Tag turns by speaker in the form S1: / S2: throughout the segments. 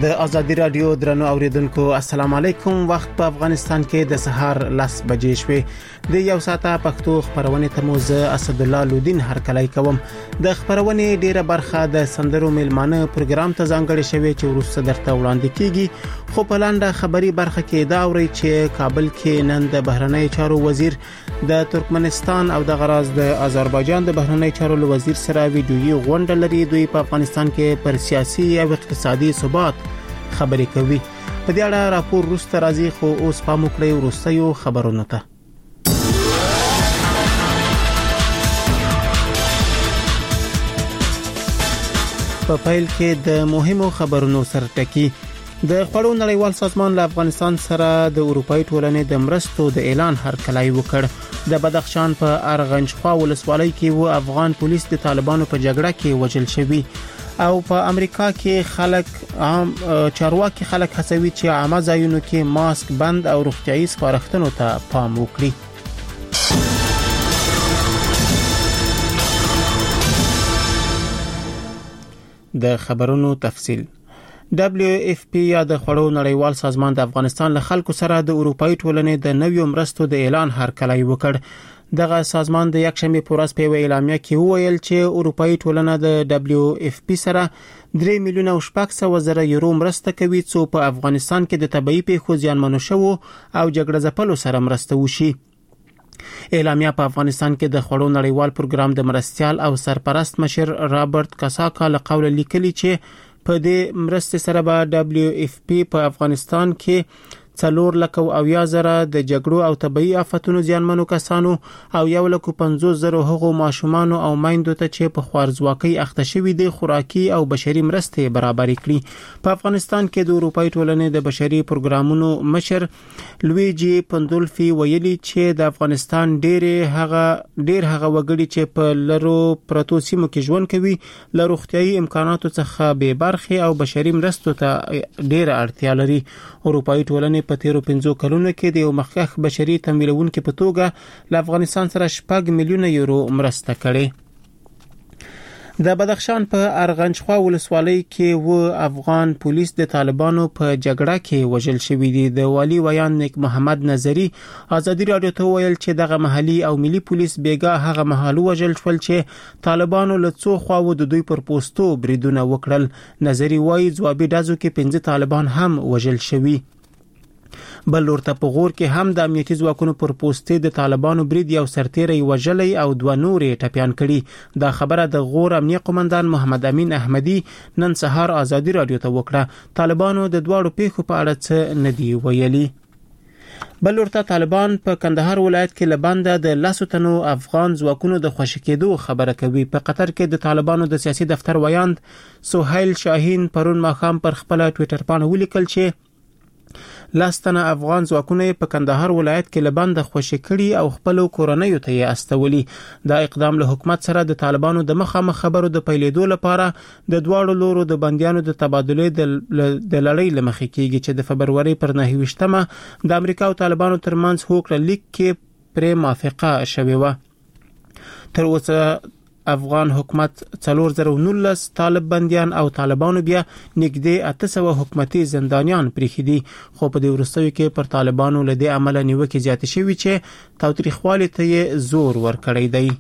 S1: د ازادي رادیو درنو اوریدونکو السلام علیکم. وخت په افغانستان کې د سهار 10 بجې شوې. د یو ساعته پښتو خبرونه ته مو زه اسد الله لودین هرکلی کوم. د خبرونه ډیره برخه د سندرو میلمانه پروګرام ته ځانګړې شوې چې ورسره درته وړاندې کیږي. خو په لاندې خبري برخه کې دا اوري چې کابل کې نن د بهرنی چارو وزیر د ترکمنستان او د غراز د آذربایجان د بهرنی چارو وزیر سره ویډیويي غونډه لري. دوی په افغانستان کې پر سیاسي او اقتصادي ثبات خبرې کوي. په دې اړه راپور وروسته راځي، خو اوس پام وکړئ وروستیو خبرونو ته. په پیل کې د مهمو خبرونو سره ټکی. د خړو نړیوال سازمان له افغانستان سره د اروپאי ټولنې د مرستو د اعلان هرکلی وکړ. د بدخشان په ارغنجخوا ولسوالۍ کې و افغان پولیس د طالبانو په جګړه کې وژل شوی. او په امریکا کې خلک چارواکي خلک هڅوي چې عامه ځایونو کې ماسک بند او روغتيایي سپارښتنو ته پام وکړي. د خبرونو تفصيل. WFP یا د خړو نړیوال سازمان د افغانستان له خلکو سره د اروپאי ټولنې د نویو مرستو د اعلان هرکلی وکړ. دغه سازمان د یکشنبه په ورځ په اعلامیه کې وویل چې اروپאי ټولنه د WFP سره 3 میلیونه او 600,000 یورو مرسته کوي چې په افغانستان کې د طبيعي پیښو زیانمنو شوو او جګړه ځپلو سره مرسته وشي. اعلامیه په افغانستان کې د خړو نړیوال پروګرام د مرستيال او سرپرست مشر رابرټ کاساکا له قول لیکلي چې په دې مرسته سره به WFP په افغانستان کې 4,000 د جګړو او طبيعي آفتونو زیانمنو کسانو او 1,50,000 هغو ماشومان او مایندو ته چې په خوارزواکۍ اخته شوي دي خوراکي او بشري مرستې برابر کړي. په افغانستان کې د اروپאי ټولنې د بشري پروګرامونو مشر لویجی پندولفي ویلي چې د افغانستان ډېر هغه وګړي چې په لرو پروتو سیمو کې ژوند کوي له روغتيایي امکاناتو څخه بې برخې او بشري مرستو ته ډېر اړتیا لري. اروپאי ټولنې په تیرو 5 کلونو کې د یو مخکښ بشري تمویلونکو په توګه له افغانستان سره 6 میلیونه یورو مرسته کړې. د بدخشان په ارغنجخوا ولسوالۍ کې و افغان پولیس د طالبانو په جګړه کې وژل شوی دي. د والی ویان نیک محمد نظری ازادي رادیو ته ویل چې دغه محلي او ملي پولیس بیګا هغه محلو وژل شول چې طالبانو له څو خواو د دوی پر پوسټو بریدونه وکړل. نظری وایي ځوابي ډزو کې 15 طالبان هم وژل شوی. بل ورته په غور کې هم د امنیتي ځواکونو پر پوسټې د طالبانو برید یو سرتیری وژلې او 2 نورې ټپيان کړي. دا خبره د غور امنیه قومندان محمد امین احمدی نن سهار ازادي رادیو ته وکړه. طالبانو د دوړو پیښو په اړه څه ندی ویلي. بل ورته طالبان په کندهار ولایت کې لبنده د 10 تنو افغان ځواکونو د خوشی کېدو خبره کوي. په قطر کې د طالبانو د سیاسي دفتر ویاند سهیل شاهین پرون ماښام پر خپل ټوئیټر باندې ولیکل چې لاستنه افغان ځواکونه په کندهار ولایت کې لبنده خوشی کړي او خپل کورنۍ ته یې استولي. دا اقدام له حکومت سره د طالبانو د مخامخ خبرو د پیلېدو لپاره د دواړو لورو د بنديانو د تبادله د لړۍ لمخې کېږي چې د فبرवरी پر 9 د امریکا او طالبانو ترمنځ هوکړه لیک کې پر موافقه شوې و. تر اوسه افغان حکومت 419 طالب بنديان او طالبانو بیا نږدې 800 حکومتي زندانیان پریښي دي. خو په دې وروستیو کې پر طالبانو له دې عمله نیوکې زیاتې شوې چې تاوتریخوالي ته یې زور ورکړی دی.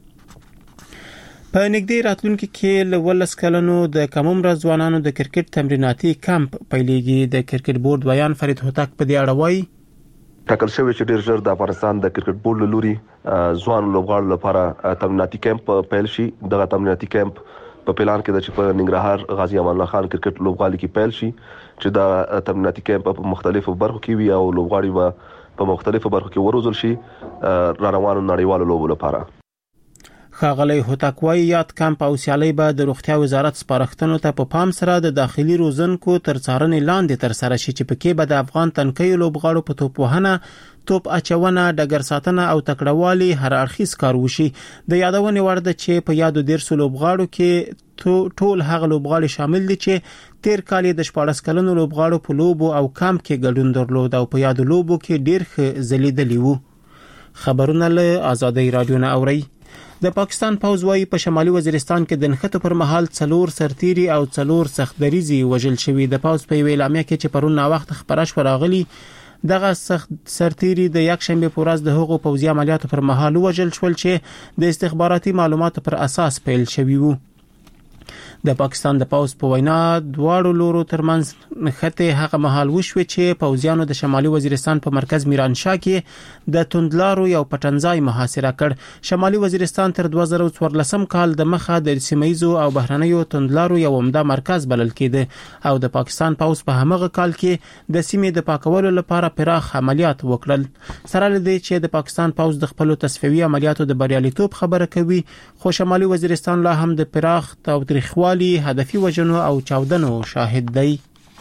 S1: په نږدې راتلونکي کې له 12 کلنو د کم عمره ځوانانو د کرکټ تمریناتي کمپ پیلېږي. د کرکټ بورډ بیان فرید هوتک په دې اړه وایي
S2: ټاکل شوی چې ډیر ژر د افغانستان د کرکټ بورډ له لوري ځوان لوبغاړو لپاره تمریناتي کمپ پیل شي. دغه تمریناتي کمپ په پلان کې د چې په ننګرهار غازی امان الله خان کرکټ لوبغالي کې پیل شي چې دا تمریناتي کمپ په مختلفو برخو کې وي او لوبغاړي به په مختلفو برخو کې وروزل شي را روانو نړیوالو لوبو لپاره.
S1: ښاغلی هوتکوای یاد کمپ او سیالي به د روغتیا وزارت سپارښتنو ته په پام سره د داخلي روزنکو تر څارنې لاندې تر سره شي چې پکې به د افغان تنکیو لوبغاړو په توپ وهنه، توپ اچونه، ډګر ساتنه او تکړهوالي هر اړخیز کار وشي. د یادونې وړ ده چې په یادو 13 لوبغاړو کې ټول هغه لوبغاړي شامل دي چې تیر کال د 14 کلنو لوبغاړو په لوبو او کمپ کې ګډون درلود او په یادو لوبو کې ډیر ښه ځلیدلی وو. خبرونه له ازادي رادیو نه اوري. د پاکستان پوځ وايي په شمالي وزیرستان کې د نښتو پر مهال 4 سرتیري او 4 سختدریزي وژل شوي. د پوځ په اعلامیه کې چې پرون وخت خبره شو راغلي دغه سرتیري د یک شنبه په ورځ د هغو پوځي عملیاتو پر مهال وژل شول چې د استخباراتي معلوماتو پر اساس پیل شوي وو. د پاکستان د پوځ په وینا دواړو لورو ترمنځ نښتې هغه مهال وشوي چې پوځیانو د شمالي وزیرستان په مرکز میرانشاه کې د توندلارو یو پټنځای محاصره کړ. شمالي وزیرستان تر 2014 کال د مخه د سیمایزو او بهرنیو توندلارو یو عمده مرکز بلل کېده او د پاکستان پوځ په همغه کال کې د سیمې د پاکولو لپاره پراخ عملیات وکړل. سره لدی چې د پاکستان پوځ د خپل تصفیوي عملیاتو د بریالیتوب خبره کوي، خو شمالي وزیرستان لا هم د پراخ تاوتریخوالي هدفي وژنو او چاودنو شاهد دی.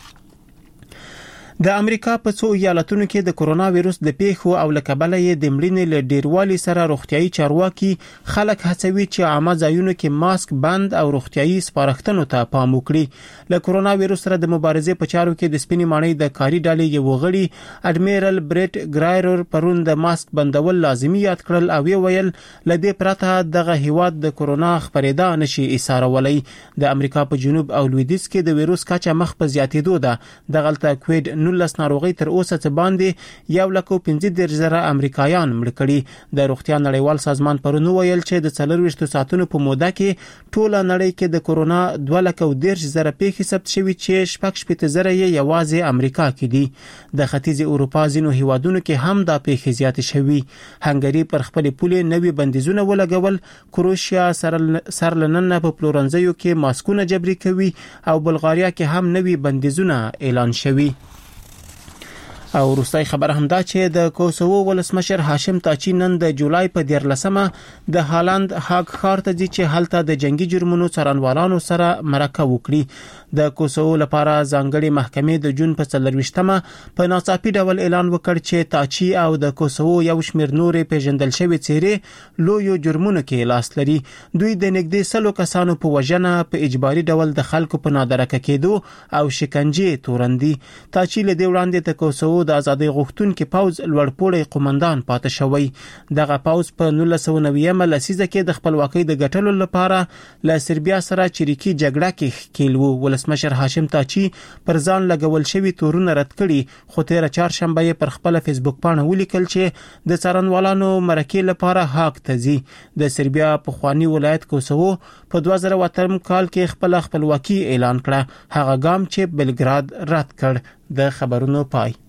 S1: د امریکا په څو ایالتونو کې د کرونا وایروس د پیښو او لکبله یې د مړینې له ډیروالي سره روغتيایي چارواکي خلک هڅوي چې عامه ځایونو کې ماسک بند او روغتيایي سپارښتنو ته پام وکړي. له کرونا وایروس سره د مبارزې په چارو کې د سپینې ماڼۍ د کاري ډلې یو غړي اډمیرل بریټ ګرایرر پرون د ماسک بندول لازمي یاد کړل او ویل لدې پرته دغه هیواد د کرونا خبرېدا نشي ایثارولای. د امریکا په جنوب او لویدیځ کې د وایروس کچه مخ په زیاتېدو ده. دغلته کووید 19 ناروغي تر اوسه څه باندې 1,15,000 امریکایان مړ کړي. د روغتیا نړیوال سازمان پرون ویل چې د 24 ساعتونو په موده کې ټوله نړۍ کې د کرونا 2,13,000 پیښې ثبت شوي چې 6,000 یې یوازې امریکا کې دي. د ختیځ اروپا ځینو هیوادونو کې هم دا پیښې زیاتې شوي. هنګری پر خپل پولې نوي بندیزونه ولګول. کروشیا سرلنن په پلورنځیو کې ماسکونه جبري کوي او بلغاریا کې هم نوي بندیزونه اعلان شوي. او روسي خبر هم دا چې د کوسوو ولسمشر هاشم تاچی نن د جولای په 14مه د هالند هاګ ښار ته ځي چې هلته د جنگي جرمونو څارنوالانو سره مرکه وکړي. د کوسوو لپاره ځانګړي محکمې د جون په 24مه په ناڅاپي ډول اعلان وکړ چې تاچی او د کوسوو یو شمېر نورې پیژندل شوی چیرې لویو جرمونو کې لاس لري. دوی د نږدې 100 کسانو په وژنه په اجباري ډول د خلکو په نادرکه کېدو او شکنجې تورندي. تاچی له دې وړاندې د کوسوو د ازادۍ غوښتونکو پوځ لوړپوړی قومندان پاتې شوی. دغه پوځ په 1990 لسیزه کې د خپلواکۍ د ګټلو لپاره له سربیا سره چریکي جګړه کې ښکیل وو. ولسمشر هاشم تاچی پر ځان لګول شوی تورونه رد کړي، خو تیر چهارشنبه یې پر خپل فیسبوک باندې ولیکل چې د څارنوالانو مرکې لپاره هاګ ته ځي. د سربیا په خواني ولایت کوسوو په 2008 کال کې خپل خپلواکي اعلان کړه، هغه ګام چې بلګراد رد کړ. د خبرونو پای.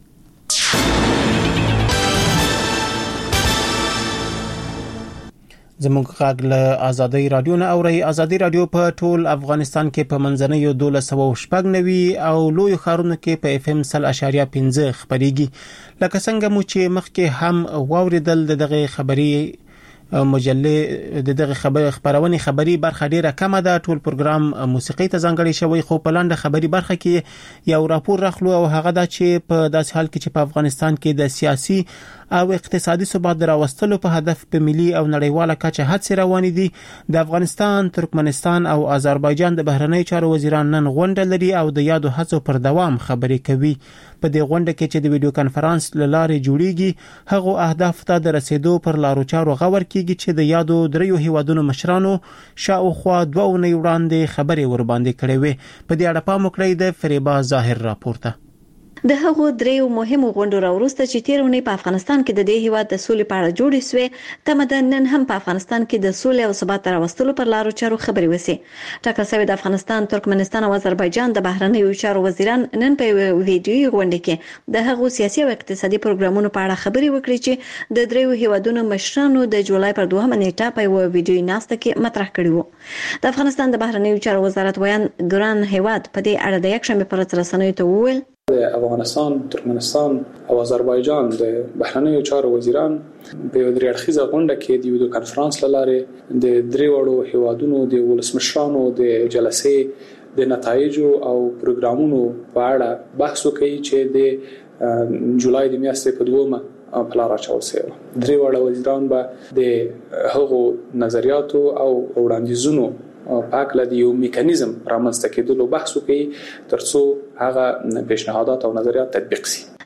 S1: زموږ غږ له ازادي رادیو نه اوري. ازادي رادیو په ټول افغانستان کې په منځنۍ 1290 او لوی خارونو کې په FM 100.5 خبريږي. لکه څنګه مو چې مخکې هم واوریدل دغه خبري مجله دغه خبرونه خبري برخه ډیره کمه ده. ټول پروګرام موسیقي ته ځانګړی شوی، خو په لاندې خبري برخه کې یو راپور راخلو او هغه دا چې په داسې حال کې چې په افغانستان کې د سیاسي او اقتصادي ثبات راوستلو په هدف په ملي او نړیواله کچه هڅې روانې دي. د افغانستان، ترکمنستان او آذربایجان د بهرنی چارو وزیران نن غونډه لري او د یادو هڅو پر دوام خبرې کوي. په دې غونډه کې چې د ویډیو کانفرنس لارې جوړیږي، هغه اهداف ته د رسیدو پر لارو چارو غور کیږي چې د یادو دریو هیوادونو مشرانو شاوخوا 2 اونۍ وړاندې خبرې ور باندې کړې وې. په دې اړه پام وکړئ د فریبا ظاهر راپورته.
S3: د هغو دریو مهمو غونډو راوروسته چې تیرونه په افغانستان کې د دې هیواد د سولې په اړه جوړې شوې، تمدن نن هم په افغانستان کې د سولې او ثبات راوستلو پر لارو چارو خبرې وسی. ټاکل شوی د افغانستان، ترکمنستان او آذربایجان د بهرنیو چارو وزیران نن په ویډیوي غونډه کې د هغو سیاسي او اقتصادي پروګرامونو په اړه خبرې وکړي چې د دریو هیوادونو مشرانو د جولای پر 2 نیټه په ویډیوي ناسته کې مطرح کړي وو. د افغانستان د بهرنیو چارو وزارت ویان ګران هیواد په دې اړه د یک شنبه پر رسنیو ته وویل
S4: د افغانستان، ترکمنستان او آذربایجان د بهرنیو چارو وزیران په یو درېړخیزه غونډه کې د ویډیو کانفرنس لاره د درې وړو هیوادونو د ولسمشرانو د جلسې د نتایجو او پروګرامونو په اړه بحث وکړي چې د جولای د میاشتې په 2 په لار اچول شوی. درې وړو وزیران به د هغو نظریاتو او وړاندیزونو پاکله د یو میکانیزم رامنځته کېدلو بحث وکړي ترڅو هغه پیشنهادات او نظریات تطبیق شي.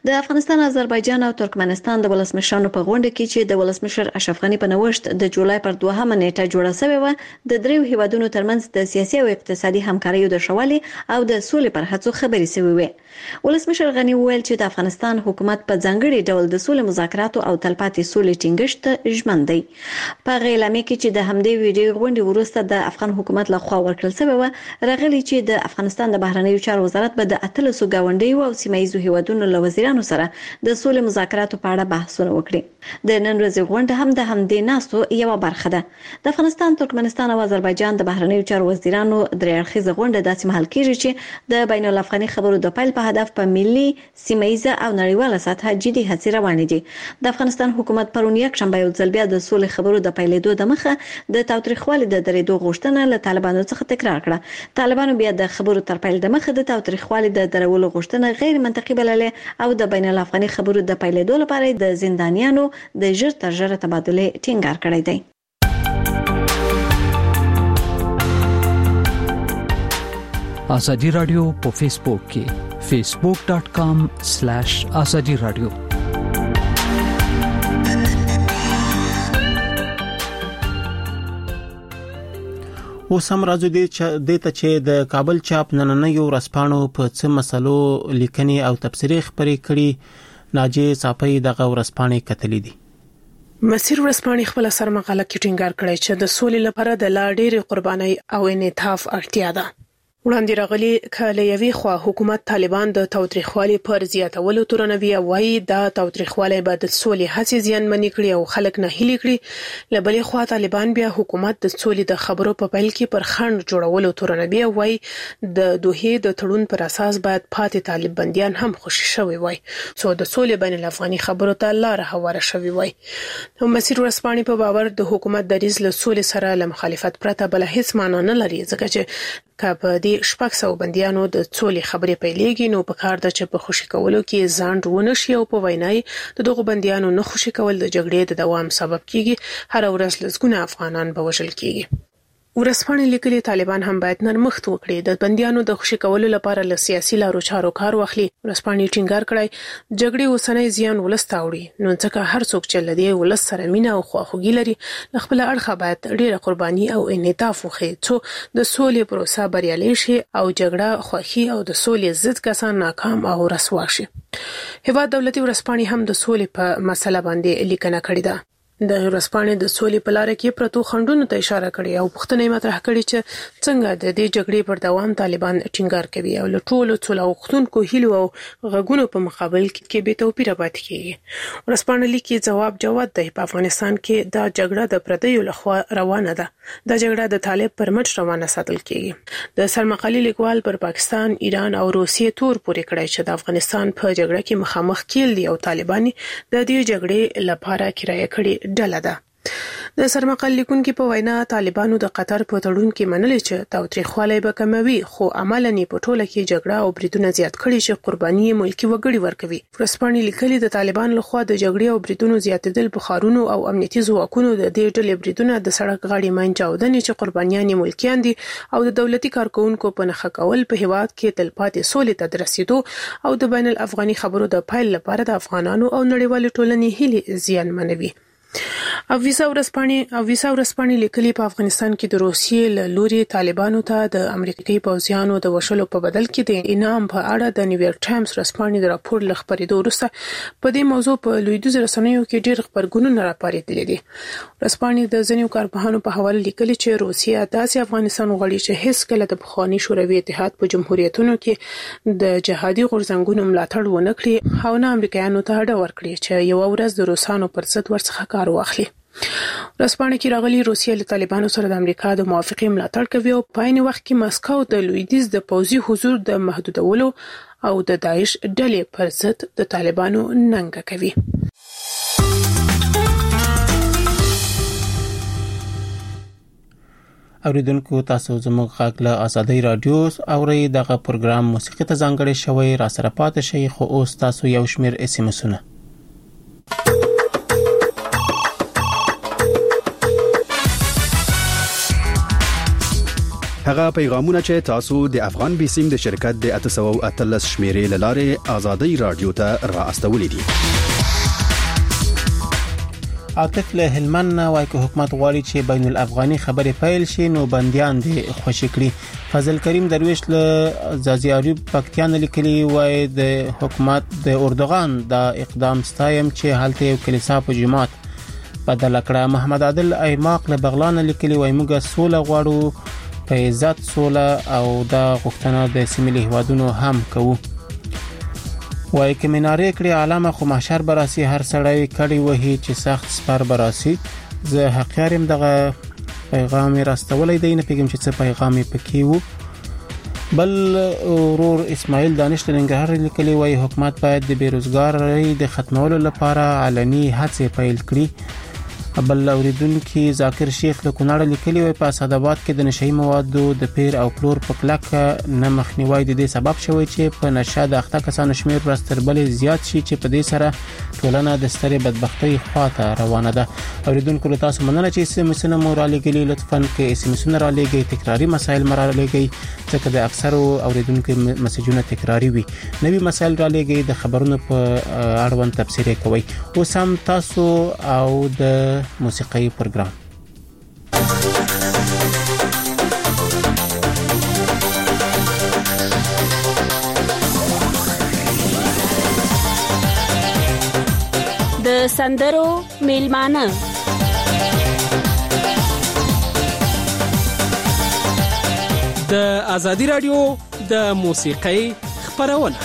S3: د افغانستان، آذربایجان او ترکمنستان د ولسمشرانو په غونډه کې چې د ولسمشر اشرف غنی په نوښت د جولای پر 2 نیټه جوړه شوې و، د دریو هیوادونو ترمنځ د سیاسي او اقتصادي همکاریو د شوالي او د سولې پر هڅو خبرې شوې وې. ولسمشر غنی وویل چې د افغانستان حکومت په ځانګړي ډول د سولې مذاکراتو او تلپاتې سولې ټینګښت ته ژمن دی. په اعلامیه کې چې د همدې ویډیو غونډې وروسته د افغان حکومت لخوا ورکړل شوی و، راغلي چې د افغانستان د بهرنیو چارو وزارت به د 13 گاونډیو او سیمایي هیوادونو له وزیرانو سره د سولې مذاکراتو په اړه بحثونه وکړي. د نن ورځې غونډه هم د همدې ناستو یو برخه ده. د افغانستان، ترکمنستان او آذربایجان د بهرنیو چارو وزیرانو درې اړخیزه غونډه داسې مهال کیږي چې د بین الافغاني خبرو د پیل په هدف په ملي، سیمایي او نړیواله سطح جدي هڅې روانې دي. د افغانستان حکومت پرون یک شنبه یو ځل بیا د سولې خبرو د پیلېدو د مخه د تاوتریخوالي د درېدو غوښتنه له طالبانو څخه تکرار کړه. طالبانو بیا د خبرو تر پیل د مخه د تاوتریخوالي د درولو غوښتنه غیر منطقي بللې او د بین الافغاني خبرو د پیلېدو لپاره د زندانیانو د ژر تر ژره تبادله ټینګار کړی دی.
S5: آزادی رادیو په فیسبوک کې facebook.com/azadi radio.
S1: اوس هم راځو دې ته چې د کابل چاپ نننیو ورځپاڼو په څه مسلو لیکنې او تبصرې خپرې کړي. ناجیه صافی دغه ورځپاڼې کتلې دي.
S6: مسیر ورځپاڼې خپل سر مقاله کې ټینګار کړی چې د سولې لپاره د لا ډېرې قربانۍ او انعطاف اړتیا ده. وړاندې راغلي کله یوې خوا حکومت طالبان د تاوتریخوالي پر زیاتولو تورنوي او وايي دا تاوتریخوالي به د سولې هڅې زیانمنې کړي او خلک نه هیلي کړي. لبلې خوا طالبان بیا حکومت د سولې د خبرو په پیل کې پر خنډ جوړولو تورنوي او وايي د دوحې د تړون پر اساس باید پاتې طالب بنديان هم خوشي شوي وای څو د سولې بین الافغاني خبرو ته لار هواره شوي وای. نو مسیر ورځپاڼې په باور د حکومت دریځ له سولې سره له مخالفت پرته بل هیڅ معنی نه لري ځکه چې کله د 600 بنديانو د سولې خبرې پیلېږي نو په کار د چې په خوشي کولو کې ځان ونه شي او په وینای د دغه بنديانو نه خوشي کول د جګړې د دوام سبب کیږي. هر ورځ لږونه افغانان به وژل کیږي. ورځپاڼې لیکلي طالبان هم باید نرمښت وکړي، د بنديانو د خوشي کولو لپاره له سیاسي لارو چارو کار واخلي. ورځپاڼې ټینګار کړی جګړې اوسنۍ زیان ولستاوړي نو ځکه هر څوک چې لدی ولس سره مینه او خواخوږي لري له خپل اړخه باید ډېره قرباني او انعطاف وکړي څو د سولې پروسه بریالي شي او جګړه خوخي او د سولې ضد کسان ناکام او رسوا شي. هیواد دولتي ورځپاڼې هم د سولې په مسله باندې لیکنه کړې ده. د ورځپاڼې د سولې په لار کې پرتو خنډونو ته اشاره کړې او پوښتنه مطرح کړې چې څنګه د دې جګړې پر دوام طالبان ټینګار کوي او له ټولو څلوختونکو هیلو او غږونو په مقابل کې به توپیر پاتې کیږي. ورځپاڼې لیکي جواب دی په افغانستان کې دا جګړه د پردیو لخوا روانه ده. دا جګړه د طالب پر مټ روانه ساتل کیږي. د سرمقالي لیکوال پر پاکستان، ایران او روسیې تور پورې کړی چې د افغانستان په جګړه کې مخامخ کېل دي او طالبان د دې جګړې لپاره کرایه کړي ډله ده. د سرمقال لیکونکو په وینا طالبانو د قطر په تړون کې منلي چې تاوتریخوالی به کموي خو عملاً په ټوله کې جګړه او بریدونه زیات کړي چې قرباني ملکی وګړي ورکوي. ورځپاڼې لیکلي د طالبان لخوا د جګړې او بریدونو زیاتېدل په ښارونو او امنیتي ځواکونو د دې ډلې بریدونه د سړک غاړې منځ چاودنې چې قربانیان ملکیان دي او د دولتي کارکونکو په نخښه کول په هیواد کې تلپاتې سولې ته رسیدو او د بین الافغاني خبرو د پایل لپاره د افغانانو او نړیوال ټولنې هیلې زیانمنوي. ویسا ورځپاڼې لیکلي په افغانستان کې د روسیې له لوري طالبانو ته د امریکایي پوځیانو د وشلو په بدل کې د انعام په اړه د نیویارک ټایمز ورځپاڼې د راپور له خپرېدو وروسته په دې موضوع په لویدیځو رسنیو کې ډېر خبرګونونه راپارېدلي دي. ورځپاڼې د ځینو کارپوهانو په حواله لیکلي چې روسیه داسې افغانستان غواړي چې هیڅکله د پخواني شوروي اتحاد په جمهوریتونو کې د جهادي غورځنګونو ملاتړ ونه کړي او نه امریکایانو ته اډه ورکړي چې یو ورځ د روسانو پر ضد ورڅخه کار واخلي. ورځپاڼې کې راغلي روسیه له طالبانو سره د امریکا د موافقې ملاتړ کوي او په عین وخت کې مسکو د لویدیځ د پوځي حضور د محدودولو او د داعش ډلې پر ضد د طالبانو ننګه کوي.
S1: اوریدونکو تاسو زموږ غږ له آزادۍ رادیو اورئ. دغه پروګرام موسیقي ته ځانګړی شوی را سره پاتې شي خو اوس تاسو یو شمېر SMS-ونه
S7: هغه پیغامونه چې تاسو د افغان بیسیم د شرکت د 813 شمیرې لاره آزادۍ رادیو ته راستولې دي.
S1: عاطف له هلمند وايي چې حکومت غواړي چې بین الافغاني خبرې پیل شي نو بنديان دي خوشی کړي. فضل کریم درویش له زازی ایوب پکتیان لیکلي وايي د حکومت د اردوغان د اقدام ستایم چې حالت یو کلیسا په جماعت بدل کړه. محمد عادل ایماق له بغلان لیکلي وايي موږ سوله غواړو په عزت سوله او د غوښتنه د سیمې هیوادونو هم کوو. وای کې منارې کړي علامه خو محشر براسي هر سړی کړي وਹੀ چې سخت سپر براسي. زه حقیقم دغه پیغام راستولې دی نه پیغام چې څه پیغام پکې وو. بل ورور اسماعیل دانش لنګهر لیکلی وای حکومت باید د بیروزګاری د ختمولو لپاره علني هڅې پیل کړي. بل اوریدونکو ذاکر شیخ له کونړ لیکلی وای په اسداباد کې د نشئی موادو د پیر او کلور په کلک نه مخنیوي د دې سبب شوی چې په نشه د اخته کسانو شمیر ورستربل زیات شي چې په دې سره ټولنه د سترې بدبختی خواته روانه ده. اوریدونکو له تاسو مننه چې سمسنه مورالي ګلی لطفاً کې سمسنه را لګي تکراری مسایل مراره لګي ځکه د اکثرو اوریدونکو مسیجونه تکراری وي. نوی مسایل را لګي د خبرونو په اړوند تفسیر کوي. اوس هم تاسو او د موسیقي پروګرام
S8: د سندرو میلمانه
S9: د آزادی رادیو د موسیقي خبرونه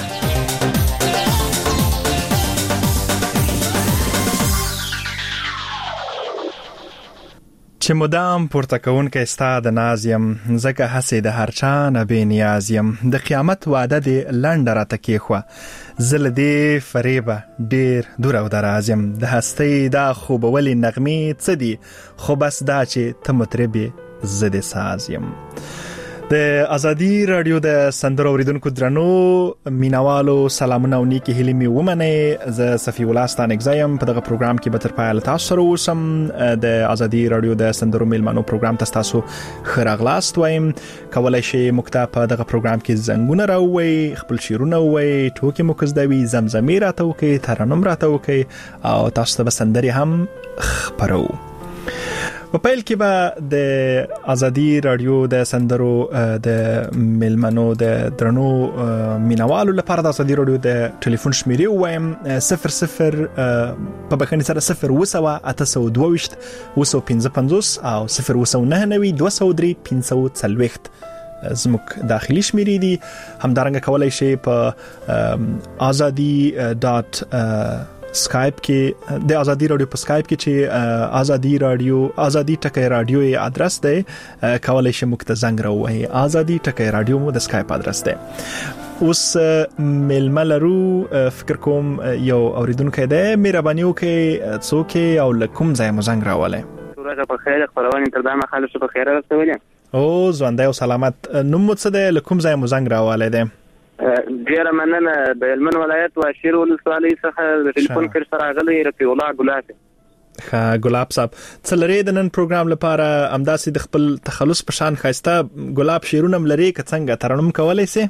S10: چې مدام پورته کوونکی ستا د نازیم زکه هسې د هر چا نه بې نیازیم د قیامت وعده دې لنډه راته کېښوه زه له دې فریبه ډېر دور او درازیم د هستۍ دا خوبولې نغمې څه دي خو بس دا چې ته مطرب یې زه د ساز یم. د آزادی رادیو د سندرو اوریدونکو درنو مینوالو سلامونه او نیکی هیلې مې ومنئ. زه صفی الله ستانکزایم په دغه پروګرام کې به تر پایه له تاسو سره اوسم. د آزادی رادیو د سندرو میلمانو پروګرام ته تاسو ښه راغلاست وایم. کولای شئ موږ ته په دغه پروګرام کې زنګونه راووئ خپل شعرونه ووایئ ټوکې مو که زده وي زمزمې راته وکړئ ترنم راته وکړئ او تاسو ته به سندرې هم خپرو. په پیل کې به د آزادی رادیو د سندرو د میلمنو د درنو مینوالو لپاره د آزادی رادیو د ټلیفون شمیرې وایم 00 په بخښنې سره 0 822 او 099 203 540 زموږ داخلي شمیرې دي. همدارنګه کولای شئ په azadi.skype کې د آزادی رادیو په سکایپ کې چې آزادی رادیو آزادی ټکی رادیو یې ادرس دی کولای شئ موږ ته زنګ راووهئ. آزادی ټکی رادیو مو د سکایپ ادرس دی. اوس میلمه لرو فکر کوم یو اوریدونکی دی مهرباني وکړئ څوک او له کوم ځای مو زنګ راولی؟
S11: ورځ په خیر خپرونې تر دامه خالص په خیر راستولې
S10: او ژوندی او سلامت. نوم مو څه دی له کوم ځای مو زنګ راولی دی؟
S11: ډیره مننه د هلمند ولایت واشیر ولسوالۍ څخه د ټلیفون کې سره راغلی رفیع الله ګلاب.
S10: ښه ګلاب صاحب څه لرئ د نن پروګرام لپاره همداسې د خپل تخلص په شان ښایسته ګلاب شعرونه هم لرئ که څنګه ترنم کولی سئ؟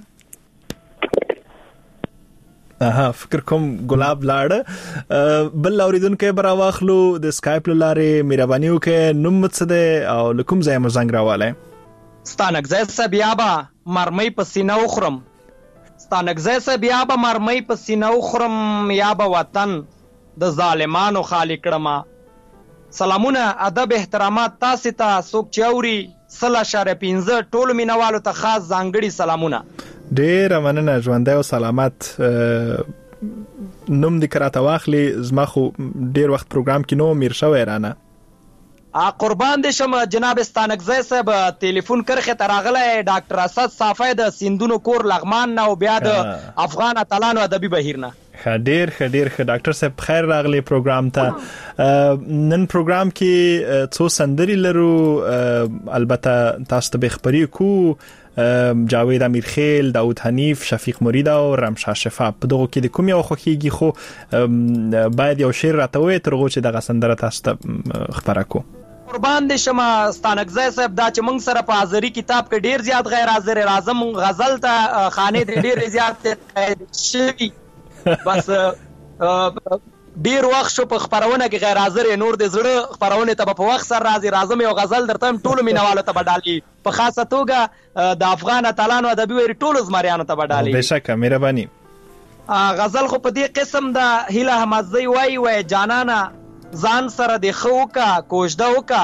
S10: فکر کوم ګلاب لاړه. بل اوریدونکی به راواخلو د سکایپ له لارې مهرباني وکړئ نوم څه دی او له کوم ځای مو زنګ راولی؟
S12: ستانکزی صاحب یا به مرمۍ په سینه وخورم ستانکزی صاحب یا به مرمۍ په سینه وخورم یا به وطن د ظالمانو خالی کړم. سلامونه ادب احترامات تاسو ته څوک چې اوري 0.15 ټولو مینوالو ته خاص ځانګړي سلامونه.
S10: ډېره مننه ژوندی او سلامت. نوم دې که راته واخلي زما خو ډېر وخت پروګرام کې نو میر شوی رانه.
S12: قربان دې شم جناب ستانکزی صاحب ټلیفون کرخه ته راغلی ډاکټر اسد صافی د سیندونو کور لغمان نه او بیا د افغان اتلانو ادبي بهیر نه.
S10: ډېر ښه ډاکټر صاحب خیر راغلی پروګرام ته. نن پروګرام کې څو سندرې لرو البته تاسو ته به خبرې کو جاوید امیرخیل داود حنیف شفیق مرید او رمشا شفا په دغه کې د کوم یو خوخیږي خو باید یو شعر راته وایي ترغو چې دغه سندره تاسو ته خبره کو.
S12: قربان دي شمه ستانکزی صاحب دا چې موږ سره په حاضری کتاب کې ډیر زیات غیر حاضر راځم غزل ته خانه دي ډیر زیات شي بس ډیر وخت شو په خبرونه کې غیر حاضر نور د زړه خبرونه ته په وخت سره راځم یو غزل درته ټول مینوالو ته بدالي په خاصه توګه د افغان اتلانو ادبي ویری ټول زمریانو ته بدالي
S10: بشکه مهرباني
S12: غزل خو په دې قسم د هیله احمدزی وای جانانا ځان سره د خوکا کوژده وکا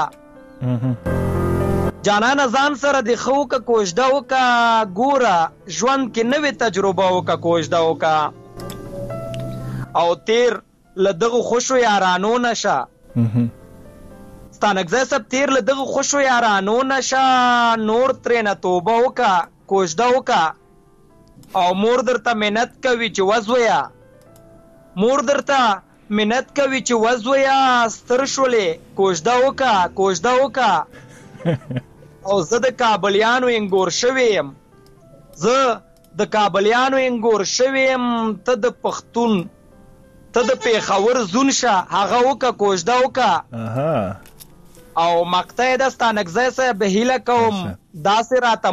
S12: جانانا ځان سره د خوکا کوژده وکا ګوره ژوند کې نوې تجربه وکا کوژده وکا او تیر لدغه خوشو یارانو نشه ستانکزی صاحب تیر لدغه خوشو یارانو نشه نور ترنه توبه وکا کوژده وکا او مور درته منت کوي چې وزویا مور درته منت کوي چې وزویا ستر شولې کوژده وکا او زه د کابلیانو انګور شویم ته د پښتون ته د پیښور زون شه هغه وکا کوژده وکا او مقطع د ستانکزی صاحب هیله کوم داسې راته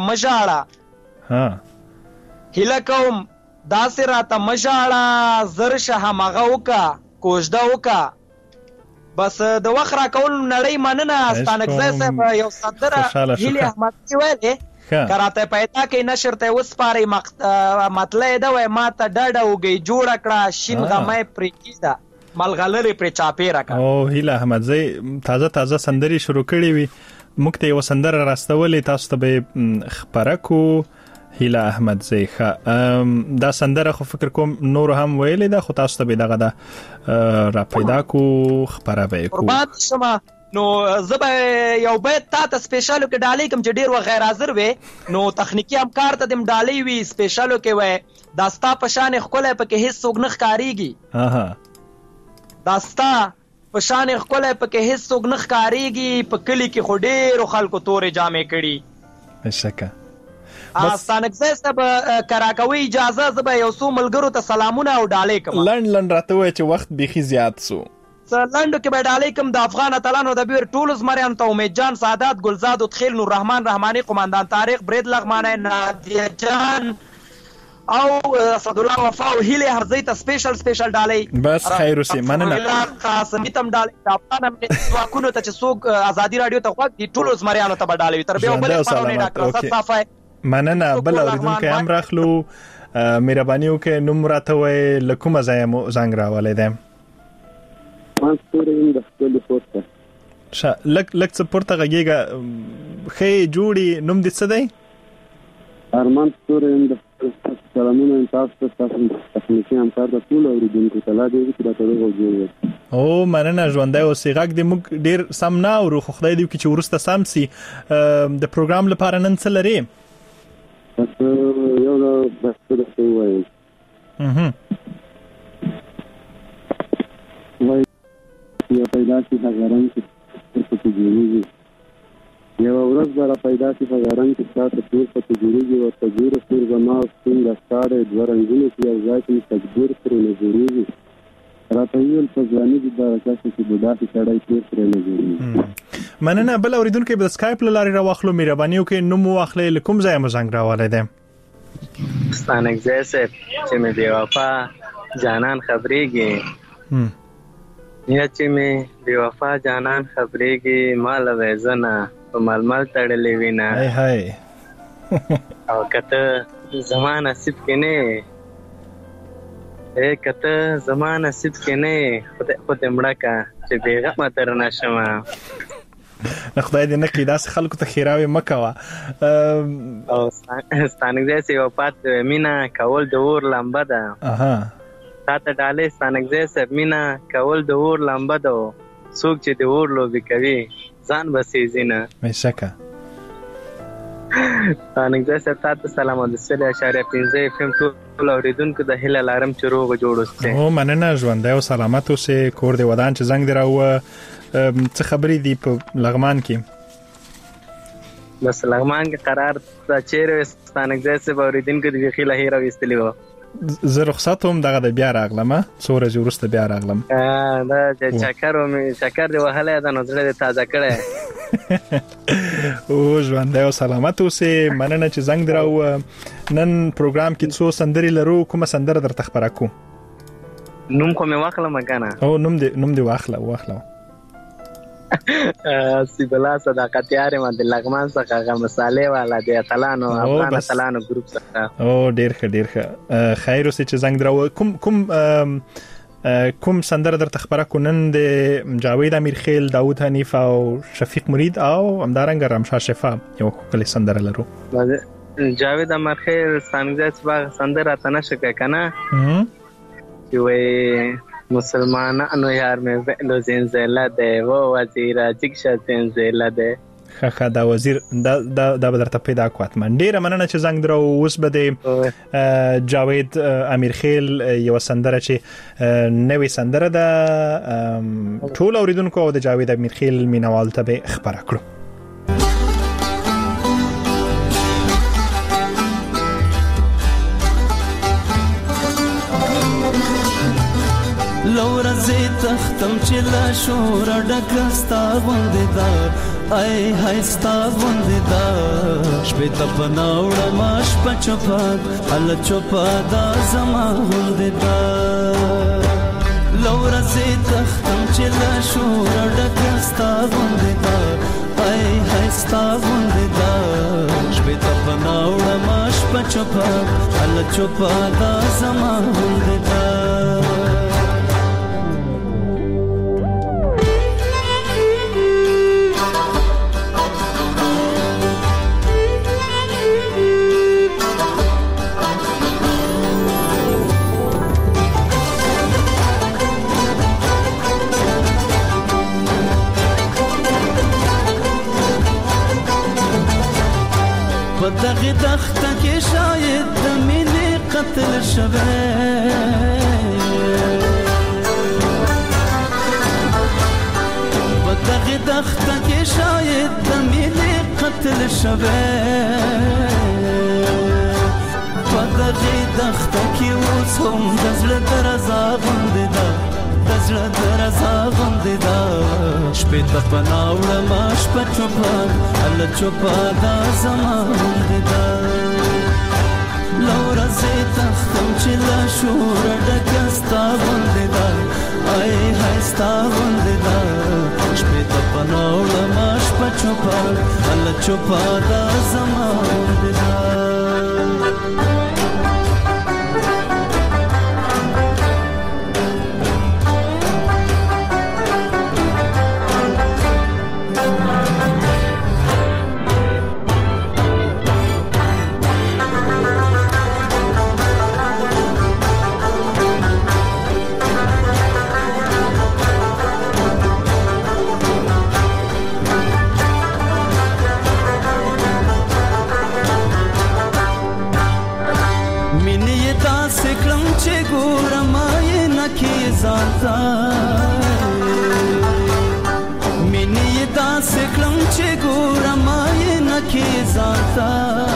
S12: مژاړه زر شه همغه وکا کوژده وکا بس د وخت راکول نړۍ مننه ستانکزی صاحب یو سندره هیله احمدزی ویلې کراته پیدا کې نشر ته وسپاري مطلع دا وای ما ته ډډه وګي جوړ کړه شین غمې پرېکیدا ملغلری پر چاپی راکا
S10: او هیله احمدزی تازه سندري شروع کړې وي موږ ته یو سندره راستولې تاسو ته به خبره کو هیله احمدزی دا سندره خو فکر کوم نور هم ویلې ده خو تاسو ته به دغه را پیدا کو خبره به کو
S12: قربان شمه نو زبا یو بیت تا ته سپیشالو کې ډالۍ کوم چې ډیر و غیر حاضر وي نو تخنیکی همکار ته دم ډالۍ وي سپیشالو کې وي داستا پشان خپل پکې هیڅ سوګنخ کاریږي داستا پشان خپل پکې هیڅ سوګنخ کاریږي په کلی کې خو ډیر خلکو تورې جامې کړي
S10: بشکه
S12: ستانکزی صاحب کراکوي اجازه زبا یو څو ملګرو ته سلامونه او ډالۍ کوم
S10: لند راته وای چې وخت بيخي زیات سو
S12: لندو کې به علیکم د افغان اتلانو د بیر ټول زمریان ته امید جان سعادت گلزاد تخیل نور رحمان رحمانی قومندان طارق برید لغمانه نادیه جان او اسد الله وفا او هیله هرزی ته سپیشل ډالۍ
S10: بس خیر وسی مننه
S12: قاسمی تم ډالۍ افغان واکونو ته چې څوک ازادي رادیو ته خوښ دي ټول زمریانو ته ډالۍ تر به بل خبرونه ډاکټر صفای
S10: مننه بل اوریدونکو هم راخلو مهرباني وکړئ نوم راته وای لکوم ځای زنګ راولې ده
S13: د خپل پورته
S10: لک څه پورته غږیږي خې جوړي نوم دې څه دی
S13: ارمان ستوري د سلامونه تاسو تخنیکی همکار د ټول اوریدونکو ته لا دې چې راته وګورئ
S10: او مننه ژوندۍ اوسې غږ دې موږ ډیر سم نه او خو خدای دې چې ورسته سم سي د پروګرام لپاره نن څه لري
S13: یو د څه وایي یا پیدا شي هغاران چې په تجربه یو ورځ به پیدا شي هغاران چې تاسو ټول په تجربه او تجربه پر زما څنګه ستاره د ورنګونو کې یو ځای کې تدبیر پر نظریږي راته ویل په ځواني د برکات چې بډا کې چړای پر نظریږي
S10: مننه بل اوریدونکو به سکایپ لاري راوخلو مهرباني وکړئ نو مو اخلي کوم ځای مزنګ راواله ده
S14: ستانکزی صاحب چې مې دی وفا جانان خبرېږي یا چې مې دی وفا جانان خبرېږي مال وېزنه په ململ تړلې وینا او کته زمان نصیب کې نه کته زمان نصیب کې نه خود مړه کا چې بیغمه تر نشمه
S10: خدای دې نه کړي داسې خلکو ته خیراوي مکوه
S14: او ستانکزی صاحب وفات مینا کول د اور لمبه ده تاته ډالۍ ستانکزی صاحب مینا کول د اور لمبه ده څوک چې د اور لوبي کوي ځان بسیزي نه
S10: مشکه
S14: ستانکزی صاحب تاسو سلام د 3.15 اف ام ټول اوریدونکو د هله لارم چې روغ جوړ اوسئ
S10: او مننه ژوندۍ او سلامت اوسئ کور دې ودان چې زنګ دراو څه خبرې دي په لغمان کې
S14: بس لغمان کې قرار تا چیرې ستانکزی صاحب اوریدونکو د خیله هیره وستلی وو
S10: زه رخصت هم دغه د بیا راغلم څو ورځې وروسته بیا راغلم
S14: دا چې چکر دی وهلی ده نو زړه دې تازه کړی
S10: او ژوندی او سلامت اوسې. مننه چې زنګ دې راووه. نن پروګرام کې څو سندرې لرو، کومه سندره درته خپره کوو؟
S14: نوم خو مې واخلم که نه؟
S10: او نوم دې واخله
S14: سیب الله صداقت یار ما د لغمان څخه هغه مصالې والا د اتلانو افغان اتلانو ګروپ څخه.
S10: او ډیر ښه خیر اوسې چې زنګ دراو. کوم سندره درته خبره کو؟ نن د جاوید امیرخیل، داوود حنیف او شفیق مرید او همدارنګه رمشا شفا یو کلی سندره لرو.
S14: جاوید امیرخیل څنګه سندره تنه شکه کنه چې وای مسلمانانو یار مې ویلو زنزله ده و وزیر جګشه زنزله ده.
S10: خخه دا وزیر دا بدرته پیدا کوات. من ډیره مننه چې زنګ درو. اوس به د جاوید امیرخیل یو سندره چې نوې سندره ده ټول اوریدونکو او د جاوید امیرخیل مینوال ته به خبره کړو.
S15: لورزی تختم چې لا شور ډکستا غوندې دا ای هاي ستا غوندې دا شپې ته پناوړه ماش پچپاد ال چوپا دا زما غوندې دا لورزی تختم چې لا شور ډکستا غوندې دا ای هاي ستا غوندې دا شپې ته پناوړه ماش پچپاد ال چوپا دا زما غوندې دا دغه دخته کې شاید د مینې قتل شوه دغه دخته کې شاید د مینې قتل شوه دغه دخته کې اوس هم د زړه درزا غوندې ده د زړه درزا غوندې ده شپې ته پناوړه ما شپه چوپه هله چوپه دا زما غوندې ده لورزې تختم چې له شوره ډکه ستا غوندې ده ای هاي ستا غوندې ده شپې ته پناوړه ما شپه چوپه هله چوپه دا زما غوندې ده مینې داسې کړم چې ګورم یې نکې ځانته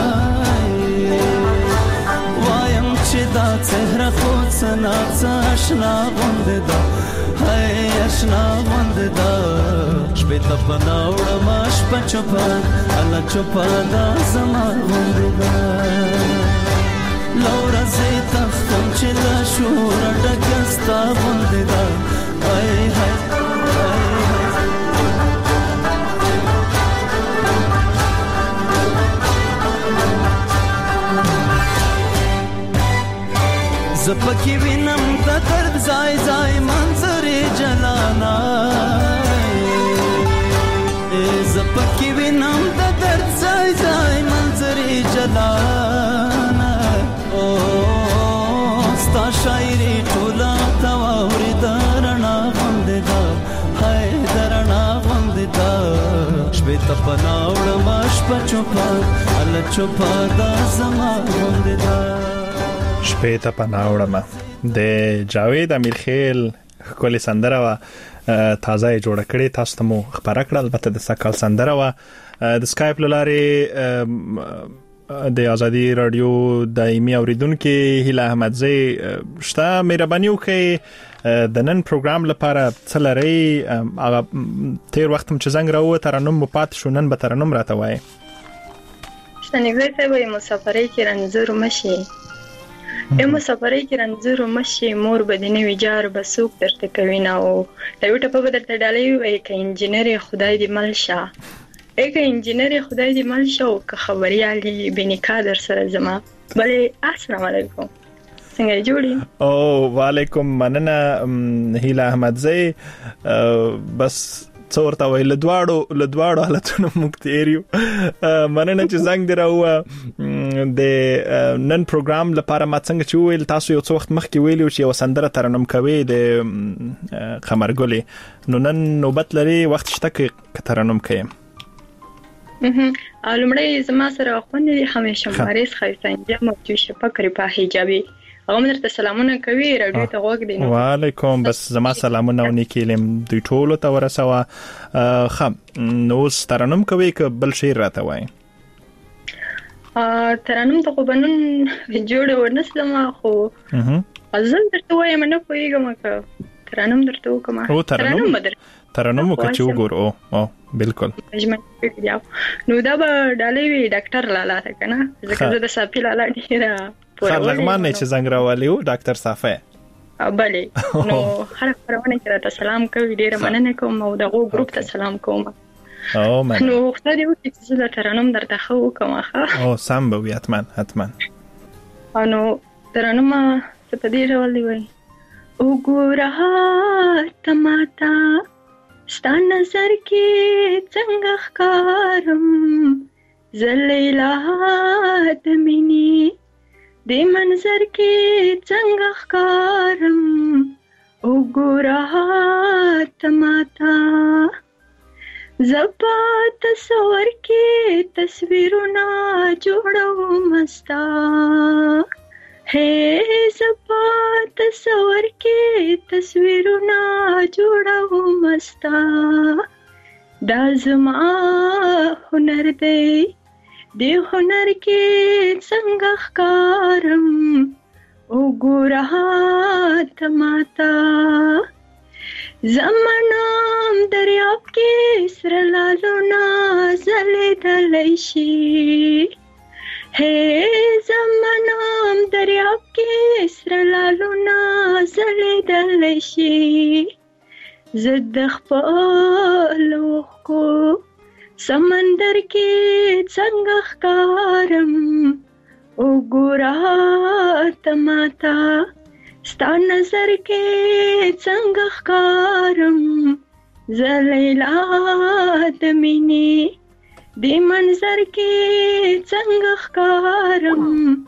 S15: وایم چې دا څهره خو څه ناڅه اشنا غوندې ده هی اشنا غوندې ده شپې ته پناوړم شپه چوپه هله چوپه دا زما غوندې ده لورزې تختم چې له شوره ډکه ستا غوندې ده ای هی زه پکې وینم د درد ځای ځای منظرې جلانا زه پکې وینم د درد ځای ځای منظرې جلانا ستا شاعري ټوله ته واورې د رڼا غوندې ده هی د رڼا غوندې ده شپې ته پناوړم شپه چوپه هله چوپه دا زما غوندې ده
S10: شپې ته پناوړم د جاوید امیرخیل ښکلې سندره وه تازه یې جوړه کړې تاسو ته مو خپره کړه البته د سږ کال سندره وه د سکایپ له لارې د ازادي رادیو دایمي اوریدونکو هیله احمدزی شته مهرباني وکړئ د نن پروګرام لپاره څلری هغه تیر وخت چې زنګ راو ترنم مپات شو نن به ترنم راته وای
S16: شنګزی ته وای مسافرۍ کې رنځور مشي مسافرۍ کې رنځور مشي مور بدنی ویجار بسوک درته کوي نه او لوټه په بدرته ډالې وای ک انجنیر خدای دې ملشه اګه انجنیر خدای دې ملشه او که خبريالي بنکا در سره زما بلې السلام علیکم څنګه جوړی
S10: او وعلیکم مننه هیله احمدزی بس څورته ویل لدواړو حالتونو مکتیریو مننه چې زنګ دراو د نن پروګرام لپاره ما څنګه چې ویل تاسو یو څو وخت مخکې ویلو چې یو سندره ترنم کوي د قمرګلې نو نن نوبت لري وخت شته کې ترنم کوي
S16: لومړی زما سره خوندې همیشه مارس خایسانجه مو شپکري په حجابي هغه درته سلامونه کوي رادیو ته غوږ دی
S10: وعلیکم بس زما سلامونه ونیکلم دوی ټولو ته ورسوه خم نو ترنم کوي ک بل شعر راته وای
S16: ترنم ته خو بنون جوړ ورنسلم خو ازل درته وایم نه پوهیږم ک ترنم درته وکم
S10: ترنم وکړو وګورو او بالکل
S16: نو دا به ډالې وی ډاکټر لالا ته کنه ځکه د صافي لالا ډیره
S10: خلګمان نه چې څنګه راولیو ډاکټر صافه
S16: بلې نو هر پرونه کې راته سلام کوي ډیره مننه کوم او دغه ګروپ ته سلام کوم
S10: او من
S16: نو خدای دې وکړي چې زه ترنم درته خو کوم
S10: او سم به وي حتما
S16: نو ترنم څه په دې ډول دی وای او ګوره تماتا ستا نظر کې څنګه ښکارم زلیلا د مینې د منظر کې څنګه ښکارم وګوره ته ماته زه په تصور کې تصویرونه جوړوم ستا زه په تصور کې تصویرونه جوړوم ستا دا زما هنر دی د هنر کې څنګه ښکارم وګوره ته ماته زمانام دریاب کې سره لالونه ځلېدلی شي زمانام دریاب کې سره لالونه ځلېدلی شي زه د خپلو اوښکو سمندر کې څنګه ښکارم وګوره ته ماته ستا نظر کې څنګه ښکارم زه لیلا د مینې د منظر کې څنګه ښکارم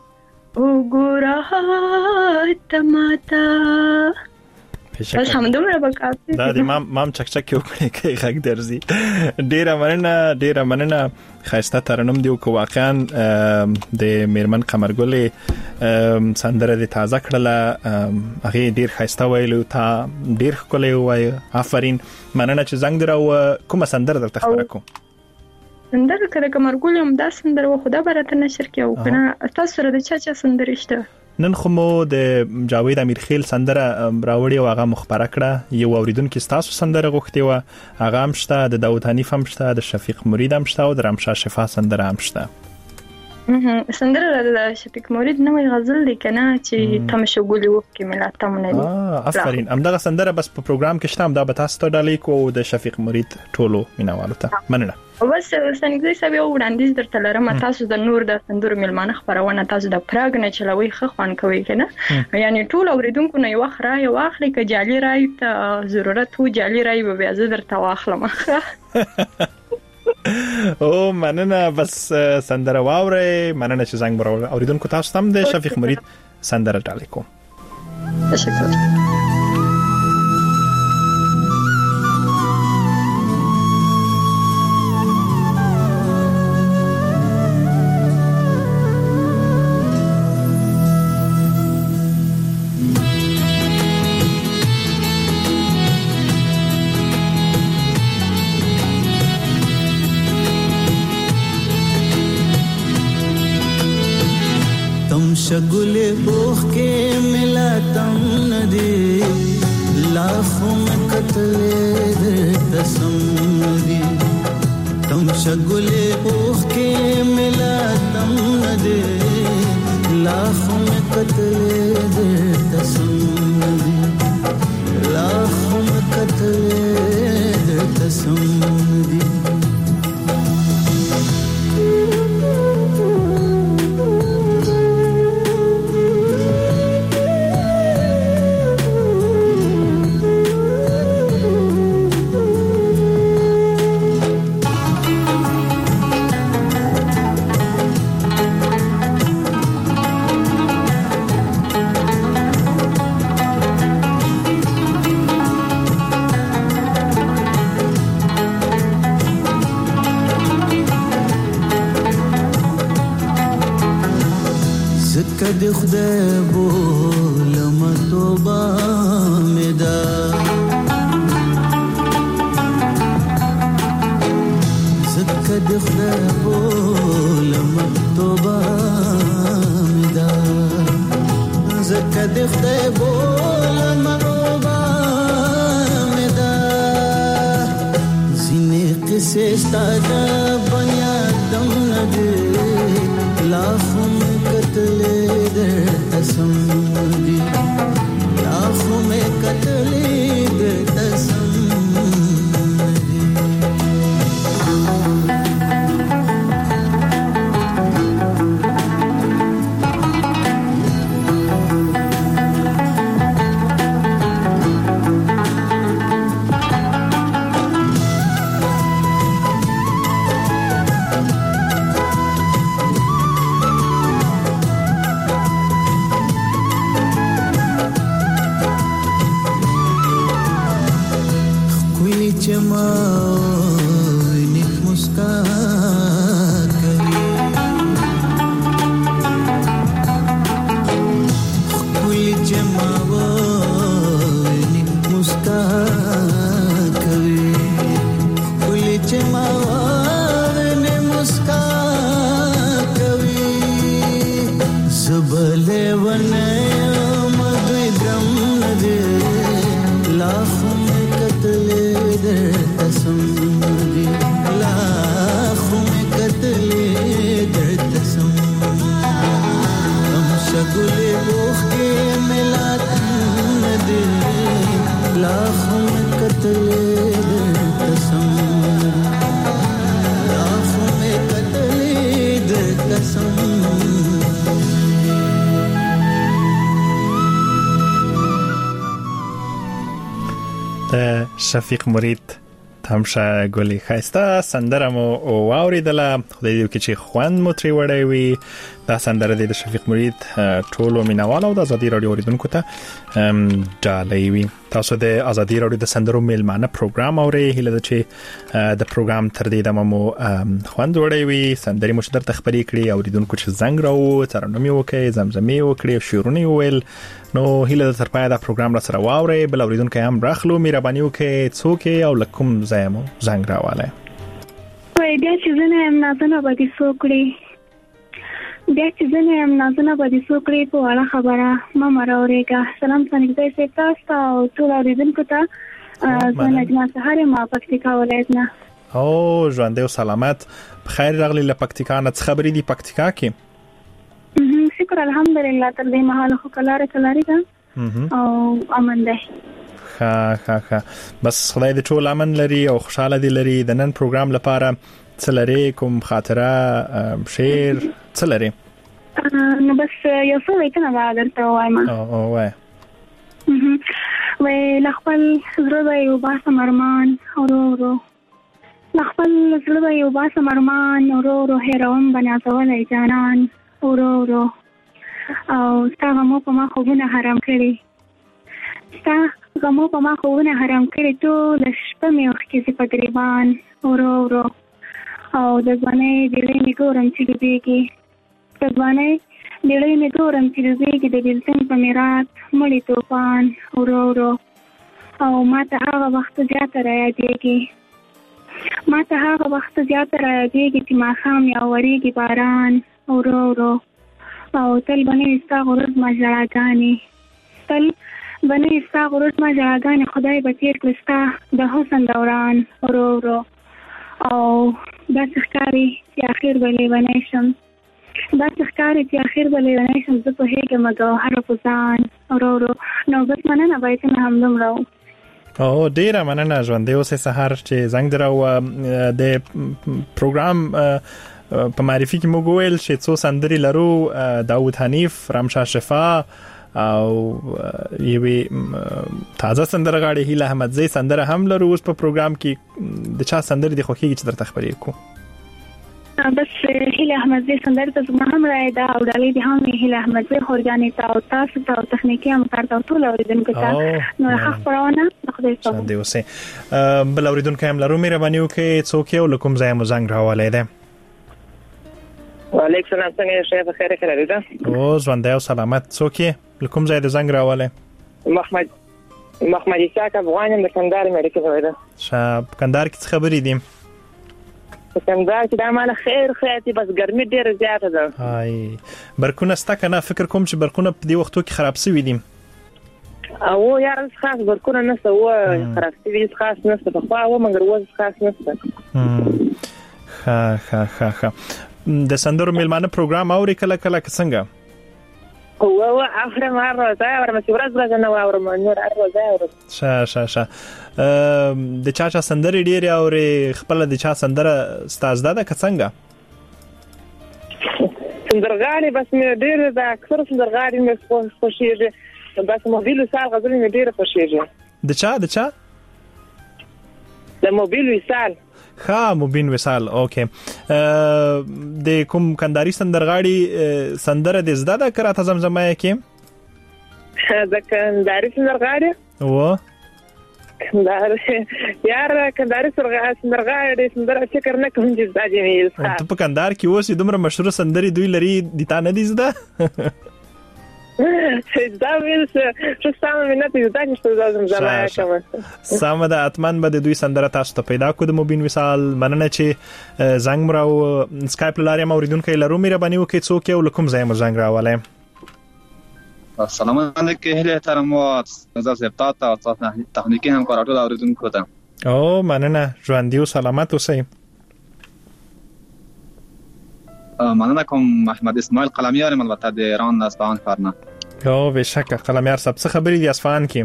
S16: وګوره ته ماته بس همدومره به کافي
S10: دا د مام چکچک یو کړی کې غږ درځي ډیره مننه خاصه ترنم دیو کو واقعا د میرمن قمرګلې سندره د تازه کړله هغه ډیر خاصه ویلو تا ډیر خلک وای آفرین مننه چې زنګ دراو کومه سندره درته خبره کوم
S16: سندره کړه قمرګلې هم دا سندره و خدا برته نشر کې او کنه تاسو سره د چا سندره شته
S10: نن خو مو د جاوید امیر خیل سندره راوړی او هغه مخبره کړه یو اوریدونکو تاسو سندره غوښتي و هغه هم شته د داوود حنیف هم شته د شفیق مرید هم شته او د رمشا شفا سندره هم شته
S16: سندره د شفیق مرید نوې غزل دی کنه چې تم شغولي وکي ملاته مونږ
S10: آفرین همدغه سندره بس په پروګرام کې شته هم دا به تاسو ته ډالې کو د شفیق مرید ټولو مینوالو ته مننه
S16: بس څنګه سبي وړاندیز درته لرم تاسو د نور د سندرو ملمانه خبرونه تاسو د پراګ نه چلوي خو خوان کوي کنه یعنی ټول اوریدونکو نه یو خرای واخلي ک جالي رای ته ضرورت وو جالي رای به بیا زه درته واخلم
S10: او مننه بس سندره واوره مننه چې زنګ برول اوریدونکو تاسو هم د شفیق مرید سندره ډالې کوم
S16: تشکر
S15: शगुले ओख के मिला तम नदी लाखों में कतले तसम नदी तम शगुले ओख के मिला तम नदी लाखों में कतले तसम नदी लाखों में कतले तसम नदी زکد خدای بولم توبه مدا زکد خدای بولم توبه مدا زکد خدای بولم توبه مدا زینه قصه ستاده بنیادم نده लाखों में कतले दे तसम दी लाखों में कतले दे तसम दी जमावनी मुस्कान करे कुल जमावनी मुस्कान करे कुल जमावनी मुस्कान करे सबले वने मगदम नदे लाखों में कतले तसम दी लाखों में कतले तसम हम शगुले ओख के मिला दे लाखों में कतले तसम लाखों में कतले तसम
S10: شفیق مرید تمشه ګلی خایسته سندره مو واوریدله خدای دې چې خوند مو ترې وړی وي دا سندره د شفیق مرید ټولو مینوال او د ازادي رادیو اوریدونکو ته ډالۍ وي تاسو د ازادي رادیو د سندرو میلمانه پروګرام اورئ هیله ده چې د پروګرام تر دې دمه مو خوند وړی وي سندرې مو درته خپرې کړي اوریدونکو چې زنګ راو ترنم یې وکړي زمزمې وکړي شعرونه ویل نو هیله ده تر پایه دا پروګرام را سره واورئ بل اوریدونکو هم راخلو مهرباني وکړئ څوک او لکم زایمو زنګ راواله
S17: وای بیا چې زنه هم نازنه باندې سوکړي بیا چې زنه هم نازنه باندې سوکړي په اړه خبره ما مراورېګه سلام څنګه زه تاسو او ټول اوریدونکو ته زنه جنا سهار ما پکتیکا ولایت نه
S10: او ژوند او سلامت بخیر راغلی له پکتیکا نه خبرې دی پکتیکا کې
S17: شکر الحمدلله تر دې مهاله خو کلاره ده او امن ده
S10: ها بس خدای دې ټول امن لري او خوشاله دي لري د نن پروګرام لپاره څه لري کوم خاطره شعر څه لري
S17: نو بس یو څه وایته نه درته وایم
S10: او وای
S17: وای لخپل زړه یو باسم ارمان اورو لخپل زړه یو باسم ارمان اورو هروم بنازولای جانان اورو او څنګه مو په ما خوبونه حرام کړی غمو په ما خوونه حرام کړی ټول شپه مې وختې په غریبان اورو او د ځوانۍ دلې مې ګورم چې دیږي د ځوانۍ دلې مې ګورم چې دیږي د بلتن په میرات مړی توفان اورو او ما ته هغه وخت زیات راځي چې ما خام یا وریږي باران اورو او تل بنوي ستا غرور ما ژړاګانې، تل بنوي ستا غرور ما ژړاګانې، خدای به تیر کړي ستا د حسن دوران ورو ورو. او داسې ښکاري چې اخر به لیونی شم، داسې ښکاري چې اخر به لیونی شم، زه پوهېږم ګوهره په ځان ورو ورو. نو بس مننه بیتونه همدومره وو.
S10: او ډیره مننه ژوندۍ اوسې سهار چې زنګ دراو. د پروګرام په معرفي کې موږ ویل چې څو سندري لرو، داوود حنیف، رامشاه شفا او یوې تازه سندرغاړي هیله احمدزی سندره هم لرو. اوس په پروګرام کې د چا سندري د خوښیږي چې درته خبرې کو؟
S17: بس هیله احمدزی سندره ته زما هم راي دا او ډالۍ دي هم هیله احمدزی خورجانې ته او تاسو ته او تخنیکي هم کار ته ټول اوریدونکو ته نو ښه خبرونه خدای صاحب
S10: دې اوسه. بل اوریدونکو هم لرو، مهرباني وکړئ څوک یو لکم ځای مو زنګ راولې ده.
S18: وعلیکم السلام، څنګه یې شیخ؟ خیر خیر ده
S10: او ژوندۍ او سلامت. څوک یې لکم ځای د زنګ راولې؟
S18: محمد اسحاق افغان د کندهار امریکا څخه ده.
S10: شاب کندهار کې څه خبرې دي؟
S18: کندهار کې د مال خیر خیاطي بس ګرمي ډیره زیاته ده.
S10: هاي برکونه ستا کنه؟ فکر کوم چې برکونه په دې وختو کې خراب شوي دي.
S18: او یار خاص برکونه نشته و خراب شوي خاص نشته په خوا و مګر و خاص نشته.
S10: ها د سندرو میلمانه پروګرام اوري کله کله څنګه؟
S18: او اخر مره راځي ورته ورځ نه اورم نور راځي اورم.
S10: شه د چا سندري ډېر اوري؟ خپل د چا سندره ستاز ده که څنګه؟
S18: سندرغاړي بس مې ډېر د اکثر سندرغاړي مې خوښيږي، بس موبیل وصال غزل مې ډېر خوښيږي.
S10: د چا
S18: د موبیل وصال.
S10: ها موبین وصال. اوکې. د کوم کندهاري سندرغاړي سندره د زده ده کراته زمزمه کې؟
S18: د کندهاري سندرغاړي
S10: و
S18: یار کندهاري سندرغاړي سندره فکر نه کوم چې زده جمیل.
S10: ته په کندهار کې اوسې دومره مشهور سندري دوی لري دي تا نه دي زده؟
S18: دا ویل چې سم نه پیدا کیږي زمزمه کوم.
S10: سم ده اتمن به د دوی سندره تاسو ته پیدا کو د موبین وصال. مننه چې زنګ مراو. سکایپ لاري موریدونکو لرو، مهرباني وکړئ څوک یو لکم ځای مو زنګ راولې.
S19: السلام علیکم، هله احترام او عزت زبطات او تخنیکی همکارانو ته اوریدونکو ته.
S10: او مننه ژوندۍ او سلامت اوسئ.
S19: مننه کوم محمد اسماعیل قلمیار البته د ایران د اصفهان ښار.
S10: او بشکه قلمیار صاحب څه خبرې دي اصفهان کې؟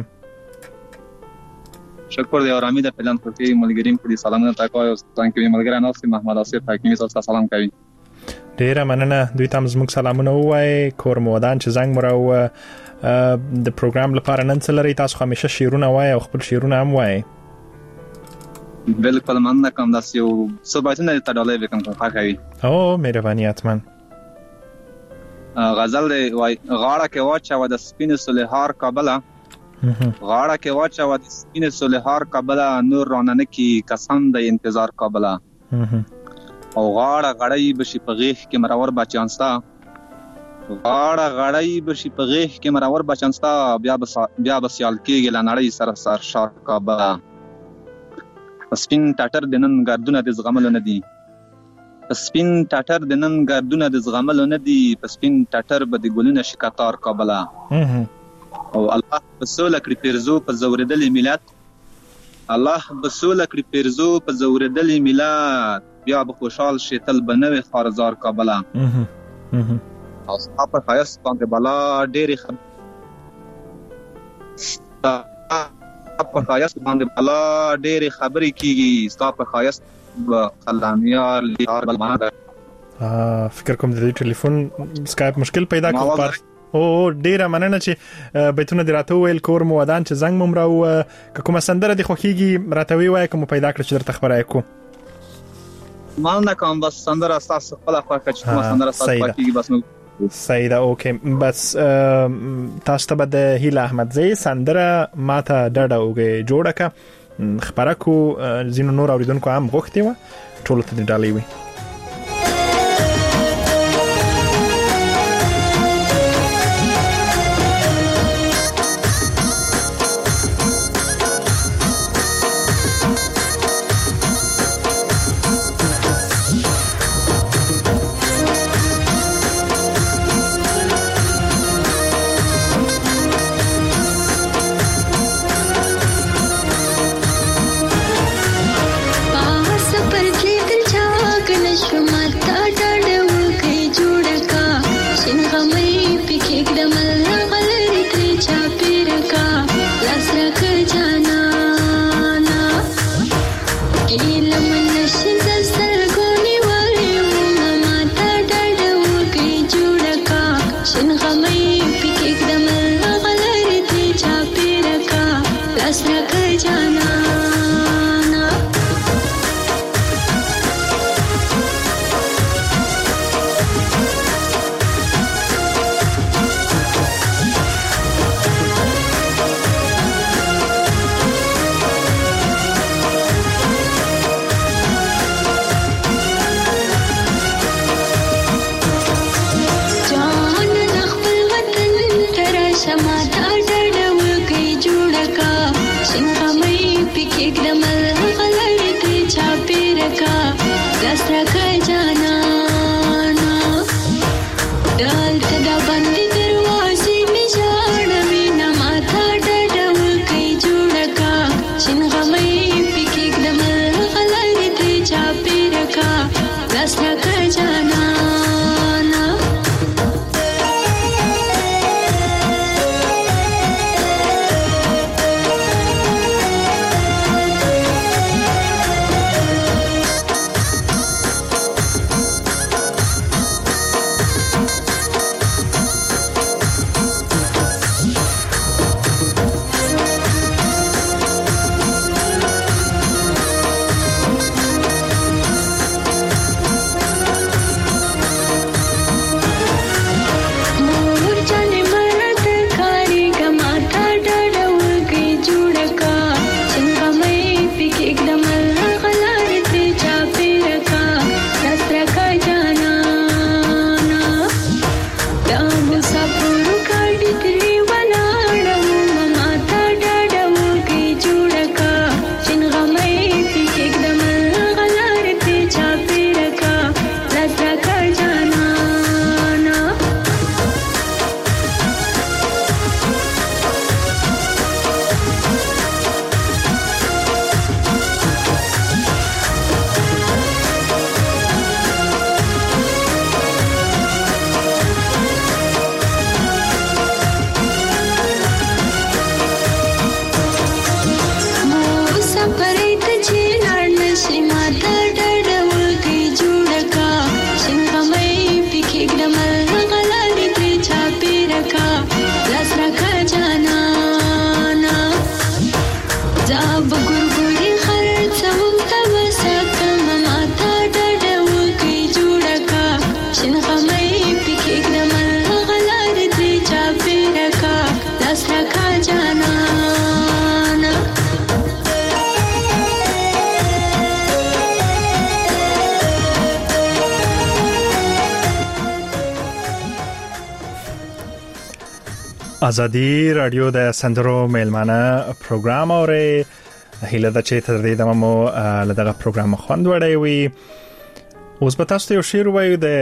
S19: شکر دی اورامي د پلان پرتی ملګریم په سلامونه تکای او څنګه کې ملګری ناصر محمد آصف حکیمی تاسو سلام کوي.
S10: ډیره مننه، دوی ته زموږ سلامونه وایي. کور مودان چې زنګ مرو د پروګرام لپاره نن څه لري؟ تاسو همیشه شعرونه وایي او خپل شعرونه هم وایي.
S19: بالکل مننه کوم، داس یو څه باید نه تډالې وکم ښه کوي.
S10: او مهرباني اتمن.
S19: غزل دی وای غاړه کې واچو د سپین سلهار کابله، غاړه کې واچو د سپین سلهار کابله، نور راننه کی قسم د انتظار کابله، او غاړه غړی بشي په غیږ کې مرور بچانستا، غاړه غړی بشي په غیږ کې مرور بچانستا، بیا بسیال کېږي لنړی سره سر شار کابله. سپین ټټر د نن ګردونه د زغملو نه دي، سپین ټټر د نن ګردونه د زغملو نه دي، سپین ټټر به د ګلونه شکاتار کابله. او الله بسوله کړی پیرزو په زوردلې ملت، الله بسوله کړی پیرزو په زوردلې ملت، بیا به خوشحال شي تل به نوې خارزار کابله. او ستا په ښایست باندې بلا ډېرې په ښایست باندې بلا ډېرې خبرې کېږي، ستا په ښایست قلمیار لیار بلمانه ده.
S10: فکر کوم د دې ټلیفون سکایپ مشکل پیدا کړ. او ډیره مننه چې بیتونه دی راته ویل. کور مو ودان چې زنګ ممراو کومه سندره دی خوخیږي راته وی کوم پیدا کړ چې درته خبره کو.
S19: مننه کوم، بس سندره تاسو خپل خواږه چې کومه سندره تاسو خوخیږي بس نو
S10: سیدا. اوکې بس تاسو ته د هیله احمدزی سندره ماته ډډه وګه جوړه کا خبره کو. زینو نور اوریدونکو هم غوښتي و ټول ته ډالۍ وي.
S20: جانانا دلته د بندي دروازې می ژړوي نه ماته ډډه وکړي جوړه کا شین غمۍ پکې ږدم غلرې ترې چاپېره کا لاس راکړه جانانا
S10: ازادي رادیو د سندرو میلمانه پروګرام اوري هله د چې تر دې دمو لدغه پروګرام خوند وړي وي اوس به تاسو ته یو شعر وایو د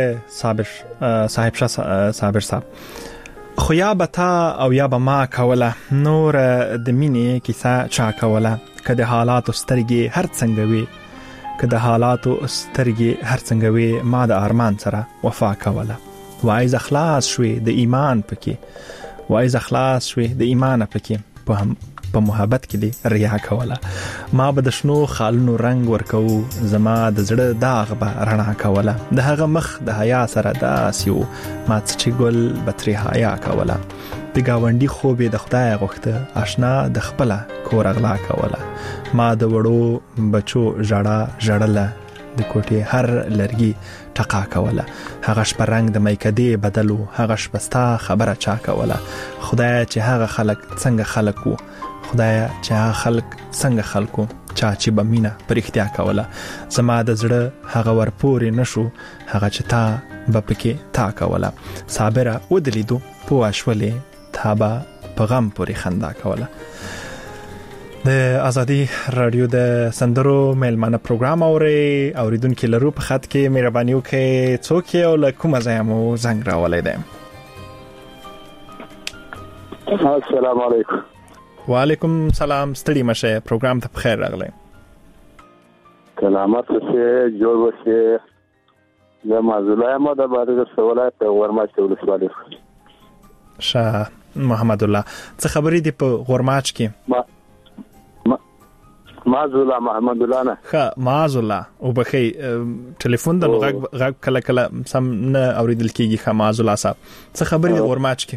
S10: صاحب صاحب خو یا بتا او یا به ما کوله نور د مینې کیسه چا کوله کله حالات سترګې هر څنګه وي کله حالات سترګې هر څنګه وي ما د ارمان سره وفا کوله وای ز اخلاص شوي د ایمان پکې وای ز اخلاص شوي د ایمان پکې په محبت کې دی ریا کوله ما به د شنو خالونو رنگ ورکو زما د زړه داغ به رڼا کوله د هغه مخ د حیا سره داسیو ما چې ګل بتري حیا کوله د گاونډي خوبې د خدای غوښته آشنا د خپل کور اغلا کوله ما د وړو بچو ژړله د کوټې هر لرګي ټقا کوله هغه شپه رنگ د میکدې بدلو هغه شپه ستا خبره چا کوله خدای چې هغه خلک څنګه خلکو خدای چې هغه خلک څنګه خلکو چا چې بمینه پرختیا کوله زما د زړه هغه ورپورې نشو هغه چې تا بپکې تا کوله صابره ودلیدو پوښولې تابا پیغام پورې خندا کوله د ازادي رادیو د سندرو میلمانه پروګرام اوریدونکو لرو په خط کې مهرباني وکړئ څوک یو له کومه ځای مو زنګ راولې ده
S13: السلام علیکم
S10: وعلیکم سلام ستړي مشه پروګرام ته بخیر راغلی
S13: سلامت اوسئ جوړ اوسئ زه معذوره یم د بادغیس ولایت غورماچ ولسوالۍ
S10: شاه محمد الله څه خبرې دي په غورماچ کې
S13: معذوره محمد الله نه
S10: ښه معذوره او بخي ټلیفون د غږ کله کله سم نه اوریدل کیږي ښه معذوره صاحب څه خبرې د غورماچ کې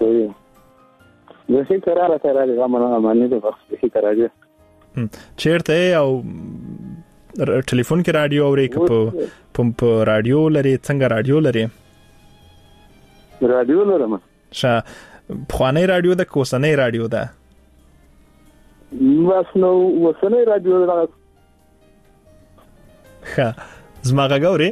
S13: زه قراره غمنه معنی د وخت قراره
S10: چیرته او ټلیفون کې رادیو اوري په رادیو لري څنګه رادیو لري
S13: لرم
S10: شه خواني رادیو د کوسنۍ رادیو ده
S13: بس نو وسنۍ رادیو ده
S10: ښه زما غاوري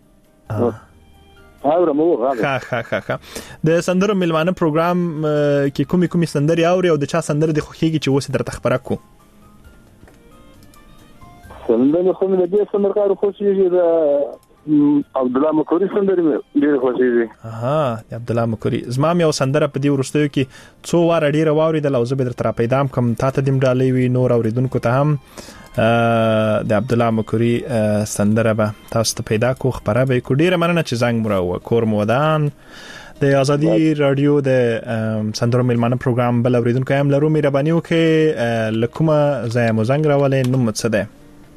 S10: ها د سندرو میلمانه پروګرام کې کومي سندري اوري او د چا سندره د خوخيږي چې وسه درته خبره کو
S13: سندره خو مې د دې سندرکارو خوشيږي د عبد الله مکوري سندري ډېر خوښيږي.
S10: د عبد الله مکوري زما یو سندره په دې ورستیو کې څو واره ډېر واوري د لوزه به تر پیدام کم تا ته دیم ډالې وی نور اوریدونکو ته هم د عبد الله مکوري سندره به تاسو ته پیدا کو خبره به کو ډېر مننه چې زنګ مرو کور مودان د ازادي رادیو د سندرو میلمانه پروګرام بل اوریدونکو هم لرو مهرباني وکړئ لکومه زای مو زنګ راولې نوم څه ده؟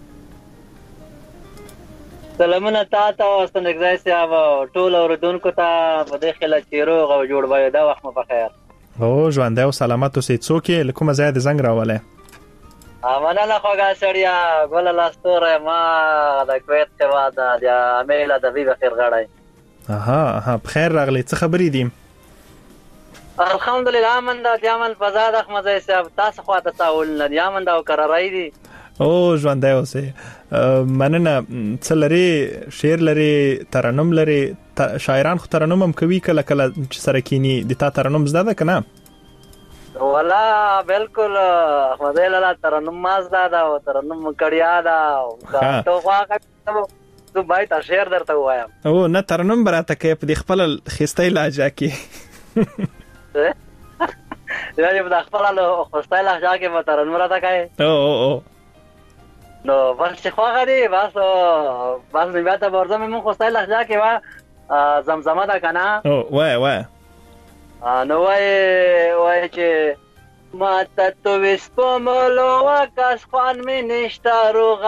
S21: سلامونه تاسو او ستنګځای صاحب ټول اوریدونکو ته په دې خله چیرو غو جوړ وای دا وخت مو په خیر.
S10: ژوند او سلامت اوسې څوک لکومه زای د زنګ راولې؟
S21: مننه خوږه سړیا ګل لاستوره ما د کویت څخه د امیل د وی بخیر غړای.
S10: بخیر راغلی څه خبرې دي؟
S21: الحمدلله من د یمن فزاد احمد صاحب تاسو خواته تاول نه یمن دا قرارای دي.
S10: ژوند اوسې مننه څه لري شعر لري ترنم لري شاعران خو ترنم هم کوي کله کله چې سره کینی د تا ترنم زده ده کنه؟
S21: ولا بالکل احمد لاله ترنم مازدا دا او ترنم کړیا دا تو واګه تو بای تا شعر درته وایم.
S10: نه ترنم براته کې په خپل خسته لهجه کې
S21: یا په خپل خسته لهجه کې به ترنم راته کوي. نو بس خواږه دی بس بیا ته ورځم مون خسته لهجه کې وا زمزمه دا کنه.
S10: وای
S21: نو وای چې ما ته تو وسپملو واکس خوان می نشتا روغ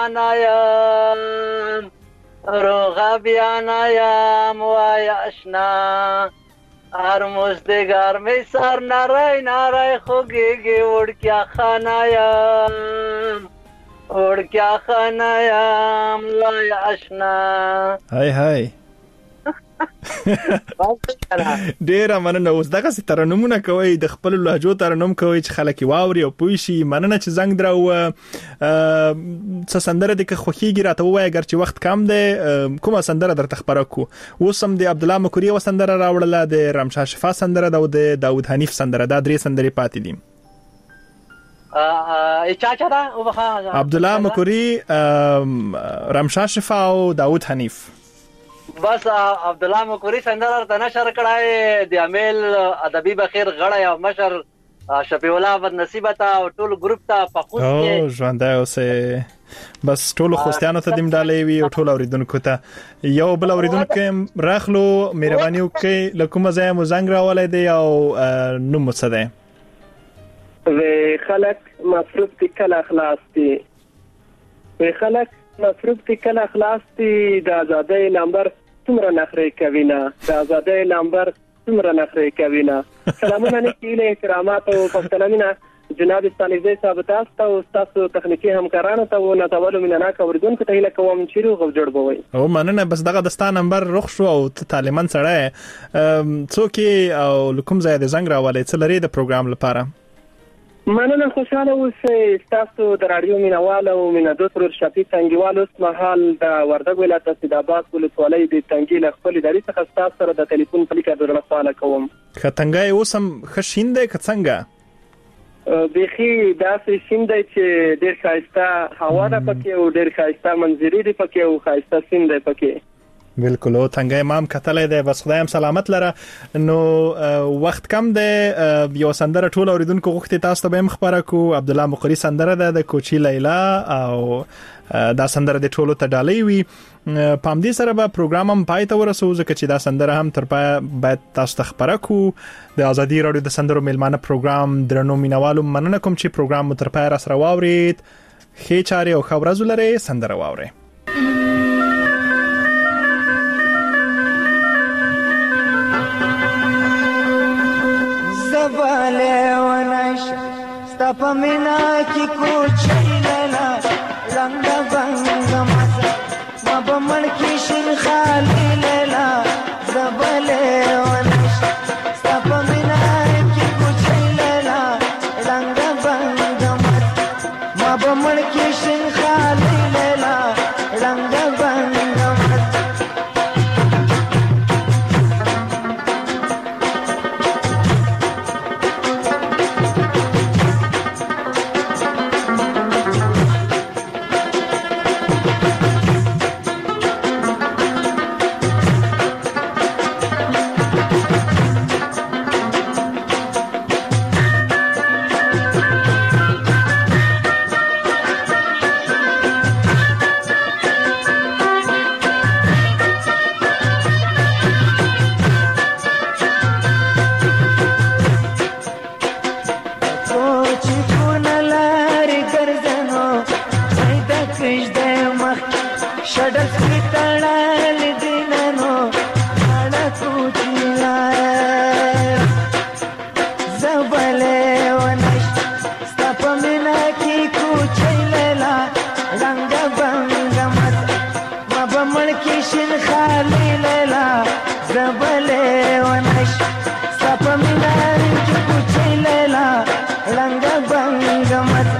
S21: بیانایم وای آشنا هر مزدگار می سر نرای خوگیگی وڑکیا خانایم لای آشنا.
S10: های ډیر مننه. اوس دغه ترنمونه کوي د خپل لهجو ترنم کوي چې خلک واوري او پوي شي. مننه چې زنګ درو څه سندره د خوخيږي راته وای اگر چې وخت کم دی کومه سندره درته خبره کو. اوس هم د عبد الله مکوري و سندره راوړله د رمشا شفا سندره د داود حنیف سندره دا درې سندرې پاتې دي.
S21: چا دا
S10: عبد الله مکوري رمشا شفا او داود حنیف.
S21: بس عبد الله مکوري سندره ته نشر کړای د امیل ادبي بخیر غړی او مشر شفیع الله بد نصیبت او ټول ګروپ ته پخوس کې
S10: ژوند اوسه بس ټول خوستانو ته دیم ډالې وی او ټول اوریدونکو ته یو بل اوریدونکو راخلو مهرباني وکړئ لکه زه مو زنګ راولې دی او نوم څه دی؟
S18: خلک مصروف دي کله اخلاص دي مصروف دي کله اخلاص دي د آزادۍ نمبر څومره نخري کوي نه سلامونه نیکیله احترامات او پښتنامینه جناب استانیزه صاحب تاسو او تاسو تخنیکی همکارانو ته و نتاولو مینانا کوردونکو ته هیله کوم چې روغ جوړ بوي.
S10: مننه بس دغه دستا نمبر رخ شو او تعلیمان سره څوک او لکم زید زنګ راولې څه لري د پروګرام لپاره؟
S18: مننه خوشاله اوسئ تاسو د رادیو مینوال او مینادو تر شفیق تنګیوال اوس مهال د وردګ ولایت سیداباد ولسوالۍ د تنګی لخپل اداري څخه تاسو سره د ټلیفون په لیکه درنه سوال کوم.
S10: خطنګای اوسم خشینده کڅنګه
S18: بيخي داسې شینده چې ډېر ښایسته هوا ده پکې او ډېر ښایسته منظرې دي پکې او ښایسته سیند دی پکې.
S10: بالکل او څنګه امام کتلې ده بس خدایم سلامت لره. نو وخت کم ده یو سندره ټول اوریدونکو غوښتي تاسو ته به خبره کو. عبد الله مقری سندره ده د کوچی لیلا او دا سندره د ټولو ته ډالې وی پام دې سره به پروګرام هم پای ته ورسو ځکه چې دا سندره هم تر پای باید تاسو ته خبره کو. د ازادي رادیو د سندرو میلمانه پروګرام درنو مینوالو مننه کوم چې پروګرام مو تر پای را سره واورید. خې چاري او خبرزو لري سندره واوري.
S22: زباله ونش ستپمینا کی کوچی لیلا رنگ بنگ مزا ما بمړ کی شین خالی لیلا زباله ونش ستپمینا کی کوچی لیلا رنگ بنگ مزا ما بمړ کی شین خالی لیلا رنگ بنگ شین خالی لیلا زبلې ونش سپ مینار کې کوچې لیلا رنگ بنگ مت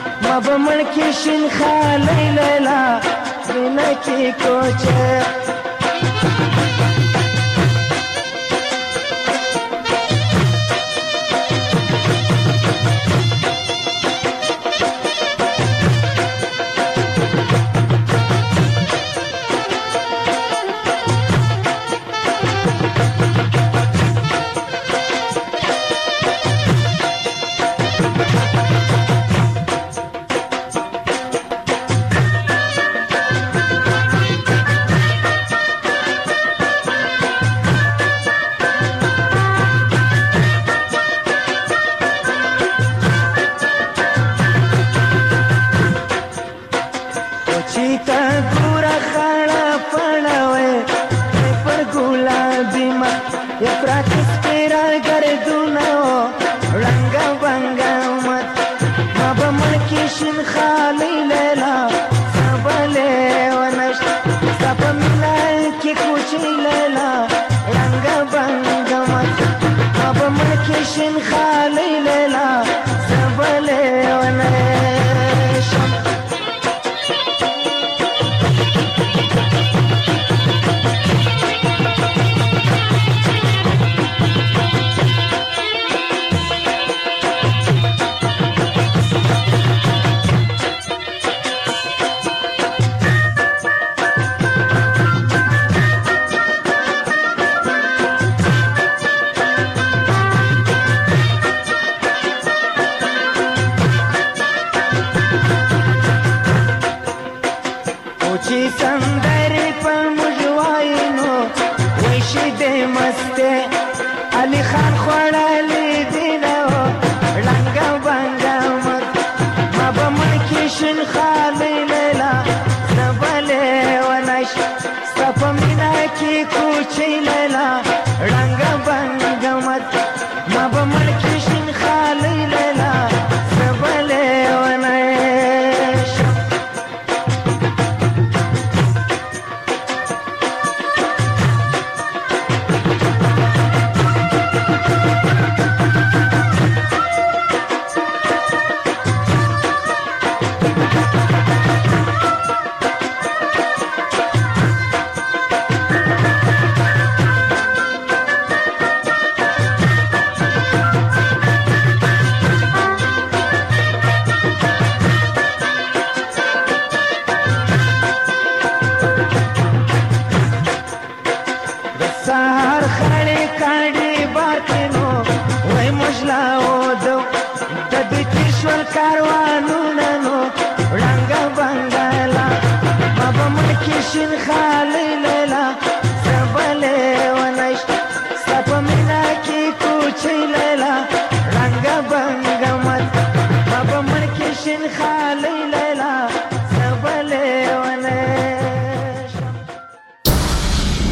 S22: مبمړ کې شین خالی لیلا وینا کې کوچې Ranga bang